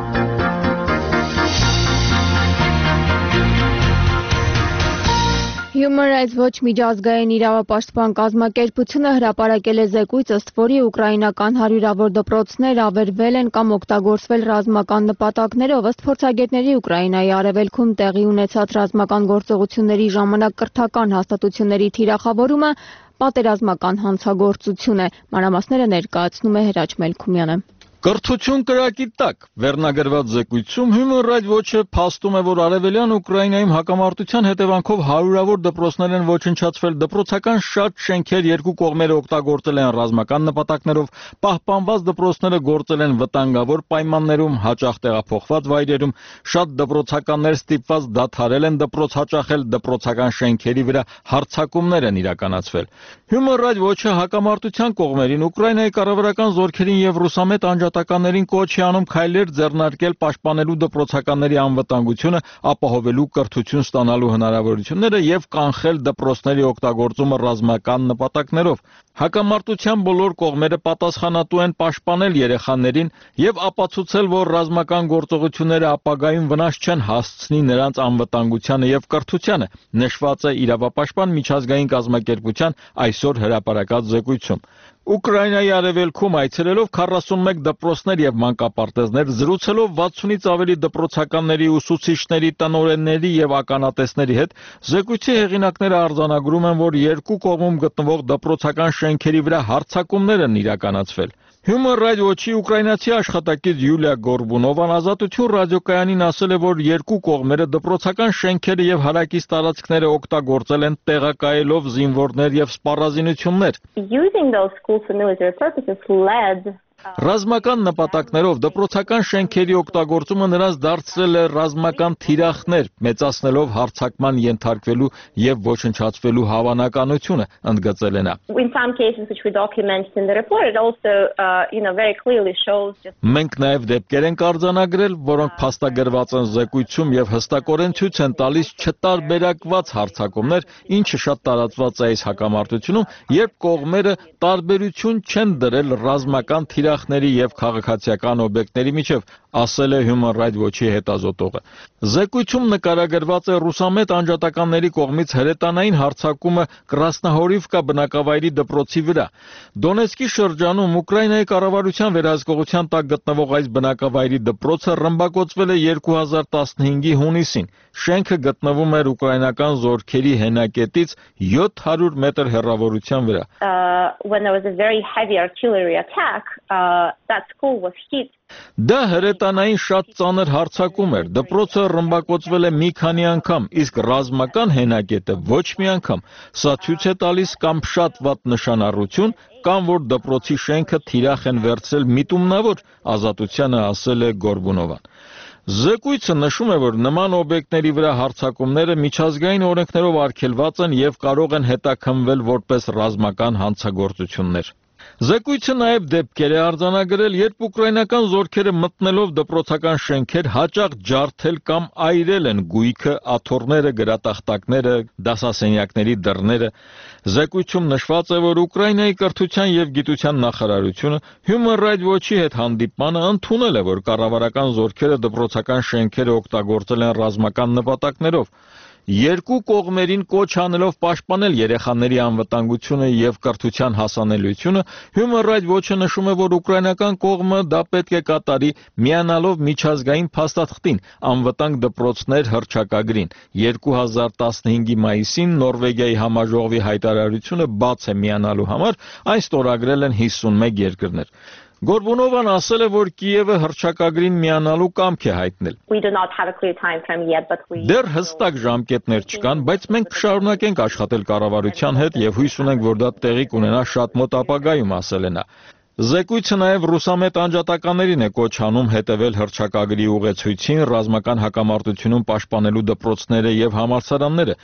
Human Rights Watch միջազգային իրավապաշտպան կազմակերպությունը հրապարակել է զեկույց, ըստ որի ուկրաինական հարյուրավոր դպրոցներ ավերվել են կամ օգտագործվել ռազմական նպատակներով, ըստ փորձագետների Ուկրաինայի արևելքում տեղի ունեցած ռազմական գործողությունների ժամանակ կրթական հաստատությունների թիրախավորումը պատերազմական հանցագործություն է։ Մանրամասները ներկայացնում է Հրաչ Մելքումյանը։ Կրթություն կրակի տակ վերնագրված զեկույցում Human Rights Watch-ը փաստում է, որ արևելյան Ուկրաինայում հակամարտության հետևանքով հարյուրավոր դպրոցներ են ոչնչացվել, դպրոցական շատ շենքեր երկու կողմերը օգտագործել են ռազմական նպատակներով, պահպանված դպրոցները գործել են վտանգավոր պայմաններում, հաճախ տեղափոխված վայրերում, շատ դպրոցականներ ստիպված դադարել են դպրոց հաճախել, դպրոցական շենքերի վրա հարձակումներ են իրականացվել։ Human Rights Watch-ը հակամարտության կողմերին Ուկրաինայի կառավարական զորքերին եւ ռուսամետ անջատականներին կոչ է անում քայլեր ձեռնարկել պաշտպանելու դպրոցականների անվտանգությունը, ապահովելու կրթություն ստանալու հնարավորությունները եւ կանխել դպրոցների օգտագործումը ռազմական նպատակներով։ Հակամարտության բոլոր կողմերը պատասխանատու են պաշտպանել երեխաներին եւ ապացուցել, որ ռազմական գործողությունները ապագայում վնաս չեն հասցնի նրանց անվտանգությանը եւ կրթությանը, նշված է իրավապաշտպան միջազգային կազմակերպության այսօր հրապարակած զեկույցում։ Ուկրաինայի արևելքում այցելելով քառասունմեկ դպրոցներ եւ մանկապարտեզներ, զրուցելով վաթսունից ավելի դպրոցականների, ուսուցիչների, տնօրենների եւ ականատեսների հետ, զեկույցի հեղինակները արձանագրում են, որ երկու կողմում գտնվող դպրոցական շենքերի վրա հարձակումներ են իրականացվել։ Human Rights Watch-ի ուկրաինացի աշխատակից Յուլիա Գորբունովան Ազատություն ռադիոկայանին ասել է, որ երկու կողմերը դպրոցական շենքերը եւ հարակից տարածքները օգտագործել են տեղակայելով զինվորներ եւ սպառազինություններ։ Using those schools for military purposes led Ռազմական նպատակներով դպրոցական շենքերի օգտագործումը նրանց դարձրել է ռազմական թիրախներ, մեծացնելով հարձակման ենթարկվելու եւ ոչնչացվելու հավանականությունը, ընդգծել է նա։ In some cases which we documented in the report it also uh, you know very clearly shows just Մենք նաեւ դեպքեր ենք արձանագրել, որոնք փաստագրված են զեկույցում եւ հստակորեն ցույց են տալիս չտարբերակված հարձակումներ, ինչը շատ տարածված է այս հակամարտությունում, երբ կողմերը տարբերություն չեն դրել ռազմական թիրախ եւ քաղաքացիական օբյեկտների միջև, ասել է Human Rights Watch-ի հետազոտողը։ Զեկույցում նկարագրված է ռուսամետ անջատականների կողմից հրետանային հարձակումը Կրասնահորիվկա բնակավայրի դպրոցի վրա։ Դոնեցկի շրջանում Ուկրաինայի կառավարության վերահսկողության տակ գտնվող այս բնակավայրի դպրոցը ռմբակոծվել է երկու հազար տասնհինգի հունիսին։ Շենքը գտնվում էր ուկրաինական զորքերի հենակետից յոթ հարյուր մետր հեռավորության վրա։ Uh, when there was a very heavy artillery attack, uh, that school was hit. Դա հրետանային շատ ծանր հարձակում էր, դպրոցը ռմբակոծվել է մի քանի անգամ, իսկ ռազմական հենակետը ոչ մի անգամ։ Սա ցույց է տալիս կամ շատ վատ նշանառություն, կամ որ դպրոցի շենքը թիրախ են վերցրել միտումնավոր, Ազատությանը ասել է Գորբունովան։ Զեկույցը նշում է, որ նման օբյեկտների վրա հարձակումները միջազգային օրենքներով արգելված են եւ կարող են հետաքննվել որպես ռազմական հանցագործություններ։ Զեկույցը նաև դեպքեր է արձանագրել, երբ ուկրաինական զորքերը մտնելով դպրոցական շենքեր հաճախ ջարդել կամ այրել են գույքը, աթոռները, գրատախտակները, դասասենյակների դռները։ Զեկույցում նշված է, որ Ուկրաինայի կրթության եւ գիտության նախարարությունը Human Rights Watch-ի հետ հանդիպմանը ընդունել է, որ կառավարական զորքերը դպրոցական շենքերը օգտագործել են ռազմական նպատակներով։ Երկու կողմերին կոչ անելով պաշտպանել երեխաների անվտանգությունը եւ կրթության հասանելիությունը, Human Rights Watch-ը նշում է, որ ուկրաինական կողմը դա պետք է կատարի միանալով միջազգային փաստաթղթին, անվտանգ դպրոցներ հռչակագրին։ երկու հազար տասնհինգի մայիսին Նորվեգիայի համաժողովի հայտարարությունը բաց է միանալու համար, այն ստորագրել են հիսունմեկ երկրներ։ Գորբունովան ասել է, որ Կիևը հռչակագրին միանալու կամք է հայտնել։ Դեռ հստակ ժամկետներ չկան, բայց մենք կշարունակենք աշխատել կառավարության հետ եւ հույս ունենք, որ դա տեղի կունենա շատ մոտ ապագայում, ասել է նա։ Զեկույցը նաև ռուսամետ անջատականներին է կոչ անում հետևել հռչակագրի ուղեցույցին, ռազմական հակամարտությունում պաշտպանելու դպրոցները եւ համալսարանները։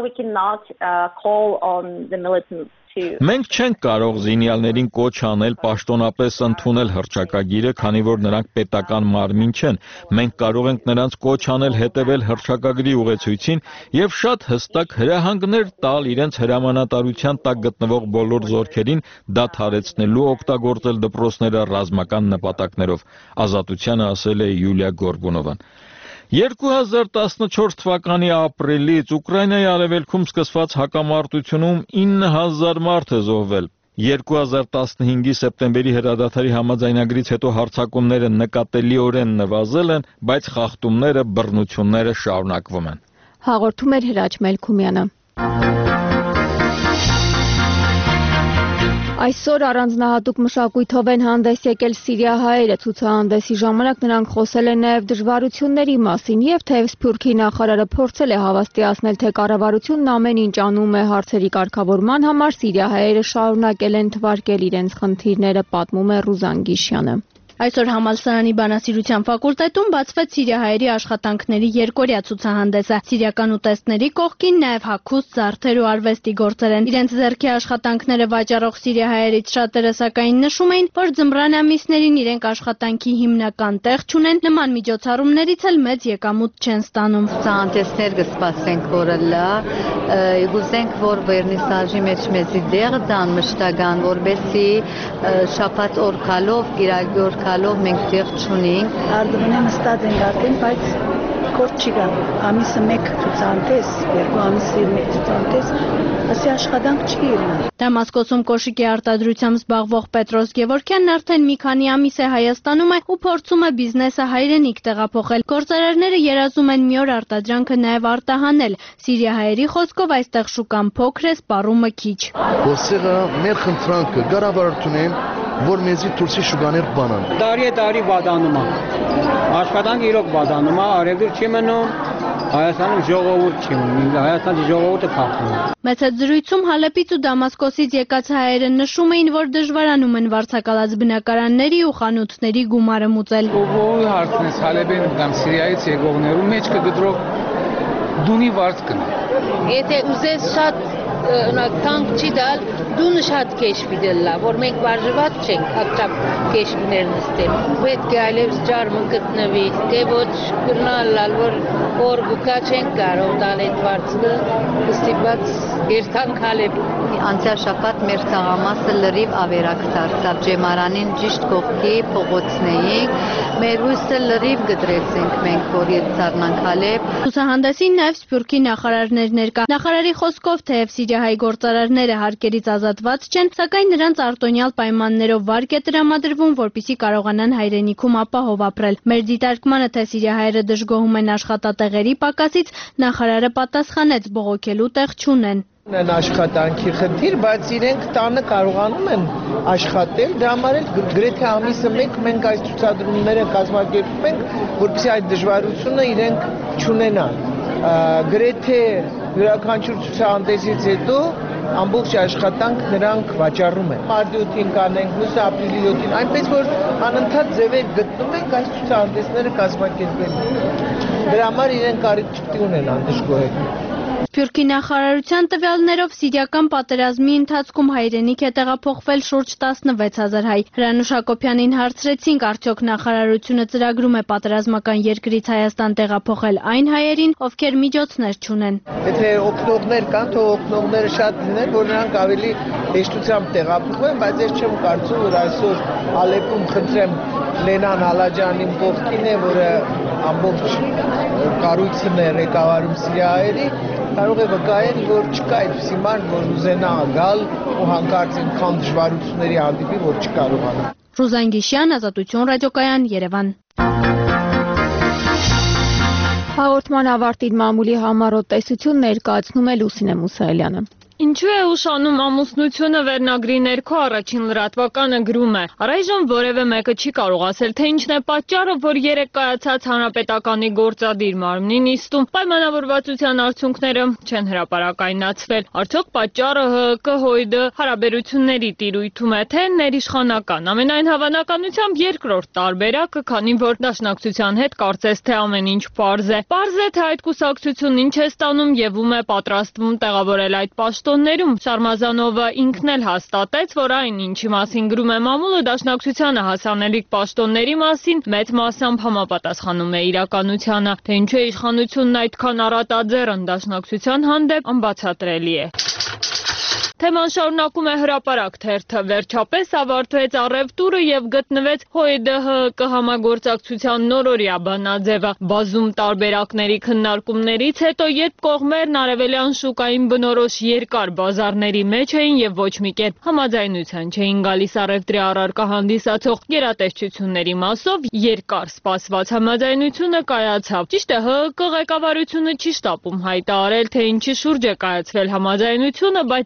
Մենք չենք կարող զինյալներին կոչ անել պաշտոնապես ընդունել հռչակագիրը, քանի որ նրանք պետական մարմին չեն։ Մենք կարող ենք նրանց կոչ անել հետևել հռչակագրի ուղեցույցին եւ շատ հստակ հրահանգներ տալ իրենց հրամանատարության տակ գտնվող բոլոր զորքերին դադարեցնելու օգտագործել դպրոցները ռազմական նպատակներով, Ազատությանը ասել է Յուլիա Գորբունովան։ երկու հազար տասնչորս թվականի ապրիլից Ուկրաինայի արևելքում սկսված հակամարտությունում ինը հազար մարդ է զոհվել։ երկու հազար տասնհինգի սեպտեմբերի հրադադարի համաձայնագրից հետո հարձակումները նկատելիորեն նվազել են, բայց խախտումները, բռնությունները շարունակվում են։ Հաղորդում էր Հրաչ Մելքումյանը։ Այսօր առանձնահատուկ մշակույթով են հանդես եկել սիրիահայերը։ Ցուցահանդեսի ժամանակ նրանք խոսել են նաև դժվարությունների մասին եւ թեև Սփյուռքի նախարարը փորձել է հավաստիացնել, թե կառավարությունն ամեն ինչ անում է հարցերի կարգավորման համար, սիրիահայերը շարունակել են թվարկել իրենց խնդիրները, պատմում է Ռուզան Գիշյանը։ Այսօր համալսարանի բանասիրության ֆակուլտետում բացվեց սիրիահայերի աշխատանքների երկօրյա ցուցահանդեսը։ Սիրիական ուտեստների կողքին նաև հագուստ, զարդեր ու արվեստի գործեր են։ Իրենց ձեռքի աշխատանքները վաճառող սիրիահայերից շատերը սակայն նշում էին, որ ձմռան ամիսներին իրենք աշխատանքի հիմնական տեղ չունեն, նման միջոցառումներից էլ մեծ եկամուտ չեն ստանում։ Ցուցահանդեսներ կսպասենք, որը լա, գուզենք, որ վերնիսաժի մեջ մեզի դեղ դան մշտական, որբեսի շաբաթ օր գալով, գիրագի օր գալով մենք դեղ չունենք։ Արդյունքում նստած ենք արդեն, բայց գործ չի գա։ Ամիսը մեկ ցուցահանդես, երկու ամիսը մեկ ցուցահանդես, ասի աշխատանք չի եղել։ Դամասկոսում կոշիկի արտադրությամբ զբաղվող Պետրոս Գևորգյանն արդեն մի քանի ամիս է Հայաստանում է ու փորձում է բիզնեսը հայրենիք տեղափոխել։ Գործարարները երազում են մի օր արտադրանքը նաև արտահանել։ Սիրիահայերի խոսքով այստեղ շուկան փոքր է, սպառումը քիչ։ Գործերը մեր խնդրանքը կառավարությունին, որ մեզի դուրսի շուկաներ բանան։ Տարի է տարի վատանում է։ Աշխատանք իրոք վատանում է, արևդուր չի մնում, Հայաստանում ժողովուրդ չի մնում, Հայաստանի ժողովուրդը փախնում է։ Մեծ զրույցում Հալեպից ու Դամասկոսից եկած հայերը նշում էին, որ դժվարանում են վարձակալած բնակարանների ու խանութների գումարը մուծել։ Ո՞ր հարցն է Հալեպեն կամ Սիրիայից եկողներու մեջ կգտրող դունի վարձ կնա։ Եթե ուզես շատ տանք չի դալ, դունը շատ կեշ պիտելլա, որ մենք վարժված չենք, հակտապ կեշվիներ նստել։ Պետք է այլևս ջարմը գտնվի, թե ոչ կրնալալ, որ որ գուկա չենք կարող դալ այդ վարձը, ստիպված երթանք Հալեպ։ Անցյալ շաբաթ մեր թաղամասը լրիվ ավերակ դարձավ, ջեմարանին ճիշտ կողքի փողոցնեինք, մեր հույսը լրիվ գդրեցինք մենք, որ երթարնանք Հալեպ։ Ցուցահանդեսին նաև Սփյուռքի նախարարներ ներկա։ Նախարարի խոսքով թեև սիրիահայ գործարարները հարկերից ազատված չեն, սակայն նրանց արտոնյալ պայմաններով վարկ է տրամադրվում, որպեսզի կարողանան հայրենիքում ապահով ապրել։ Մեր դիտարկմանը, թե սիրիահայերը դժգոհում են աշխատատեղերի պակասից, նախարարը պատասխանեց՝ բողոքելու տեղ չունեն։ Ունեն աշխատանքի խնդիր, բայց իրենք տանը կարողանում են աշխատել, դրա համար էլ գրեթե ամիսը մեկ մենք այս ցուցադրումները կազմակերպում ենք, որպեսզի այդ դժվարությունը իրենք չունենան։ Գրեթե յուրաքանչյուր ցուցահանդեսից հետո ամբողջ աշխատանք նրանք վաճառում են։ Մարտի ութին կանենք, մյուսը ապրիլի յոթին, այնպես որ անընդհատ ձևեր գտնում ենք այս ցուցահանդեսները կազմակերպելու։ Դրա համար իրենք կարիք չպետք ունենան դժգոհել։ Սփյուռքի նախարարության տվյալներով սիրիական պատերազմի ընթացքում հայրենիք է տեղափոխվել շուրջ տասնվեց հազար հայ։ Հրանուշ Հակոբյանին հարցրեցինք, արդյոք նախարարությունը ծրագրում է պատերազմական երկրից Հայաստան տեղափոխել այն հայերին, ովքեր միջոցներ չունեն։ Եթե օգնողներ կան, թող օգնողները շատ լինեն, որ նրանք ավելի հեշտությամբ տեղափոխվեն, բայց ես չեմ կարծում, որ այսօր Ալեպում խնդրեմ Լենան Ալաջանին կողքին է, որը ամբողջ կառույցն է ղեկավարում սիրիահայերի, կարող է վկայել, որ չկա այդպիսի մարդ, որ ուզենա գալ ու հանկարծ այնքան դժվարությունների հանդիպի, որ չկարողանա։ Ռուզան Գիշյան, Ազատություն ռադիոկայան, Երևան։ Հաղորդման ավարտին մամուլի համառոտ տեսություն ներկայացնում է Լուսինե Մուսայելյանը։ Ինչու է ուշանում ամուսնությունը վերնագրի ներքո առաջին լրատվականը գրում է. Առայժմ որևէ մեկը չի կարող ասել, թե ինչն է պատճառը, որ երեք կայացած հանրապետականի գործադիր մարմնի նիստում պայմանավորվածության արդյունքները չեն հրապարակայնացվել։ Արդյոք պատճառը ՀՀԿ-ՀՅԴ հարաբերությունների տիրույթում է, թե ներիշխանական։ Ամենայն հավանականությամբ երկրորդ տարբերակը, քանի որ դաշնակցության հետ կարծես թե ամեն ինչ պարզ է։ Պարզ է, թե այդ կուսակցությունն ինչ է ստանում եւ ում է պատրաստվում տեղավորել այդ պաշտոն։ Շարմազանովը ինքն էլ հաստատեց, որ այն, ինչի մասին գրում է մամուլը, դաշնակցությանը հասանելիք պաշտոնների մասին մեծ մասամբ համապատասխանում է իրականությանը, թե ինչու է իշխանությունն այդքան առատաձեռն դաշնակցության հանդեպ, անբացատրելի է։ Թեման շարունակում է հրապարակ թերթը, վերջապես ավարտվեց առևտուրը եւ գտնվեց ՀՅԴ-ՀՀԿ համագործակցության նորօրյա բանաձևը։ Բազում տարբերակների քննարկումներից հետո, երբ կողմերն արևելյան շուկային բնորոշ երկար բազարների մեջ էին եւ ոչ մի կերպ համաձայնության չէին գալիս առևտրի առարկա հանդիսացող գերատեսչությունների մասով, երկար սպասված համաձայնությունը կայացավ։ Ճիշտ է, ՀՀԿ ղեկավարությունը չի շտապում հայտարարել, թե ինչի շուրջ է կայացվել համաձայնությունը, բայց Հայաստան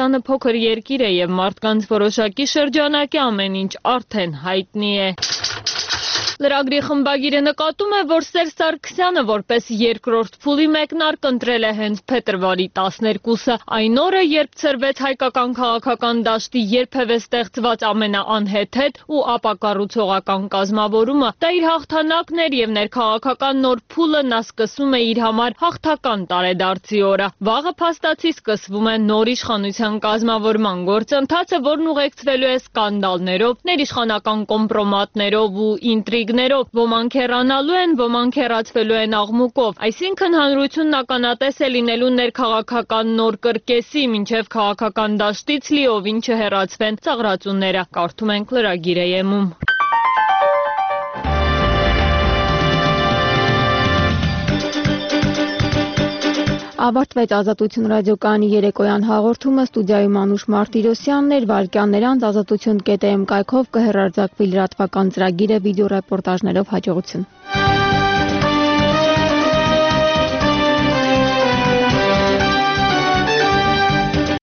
Հայաստանը փոքր երկիր է եւ մարդկանց որոշակի շրջանակի ամեն ինչ արդեն հայտնի է։ Լրագրի խմբագիրը նկատում է, որ Սերժ Սարգսյանը որպես երկրորդ փուլի մեկնարկ ընտրել է հենց փետրվարի տասներկուսը, այն օրը, երբ ցրվեց հայկական քաղաքական դաշտի երբևէ ստեղծված ամենաանհեթեթ ու ապակառուցողական կազմավորումը։ Դա իր հաղթանակն էր եւ ներքաղաքական նոր փուլը նա սկսում է իր համար հաղթական տարեդարձի օրը։ Վաղը փաստացի սկսվում է նոր իշխանության կազմավորման գործընթացը, որն ուղեկցվելու է սկանդալներով, ներիշխանական կոմպրոմատներով ու ինտրիգ Ոմանք հեռանալու են, ոմանք հեռացվելու են աղմուկով, այսինքն հանրությունն ականատես է լինելու ներքաղաքական նոր կրկեսի, մինչև քաղաքական դաշտից լիովին չհեռացվեն ծաղրածուները, կարդում ենք լրագիրը-ում։ Ավարտվեց Ազատություն ռադիոկայանի երեկոյան հաղորդումը, ստուդիայում Անուշ Մարտիրոսյանն էր, վայրկյաններ անց ազատություն կետ էմ կայքով կհեռարձակվի լրատվական ծրագիրը վիդեո ռեպորտաժներով հաջողություն։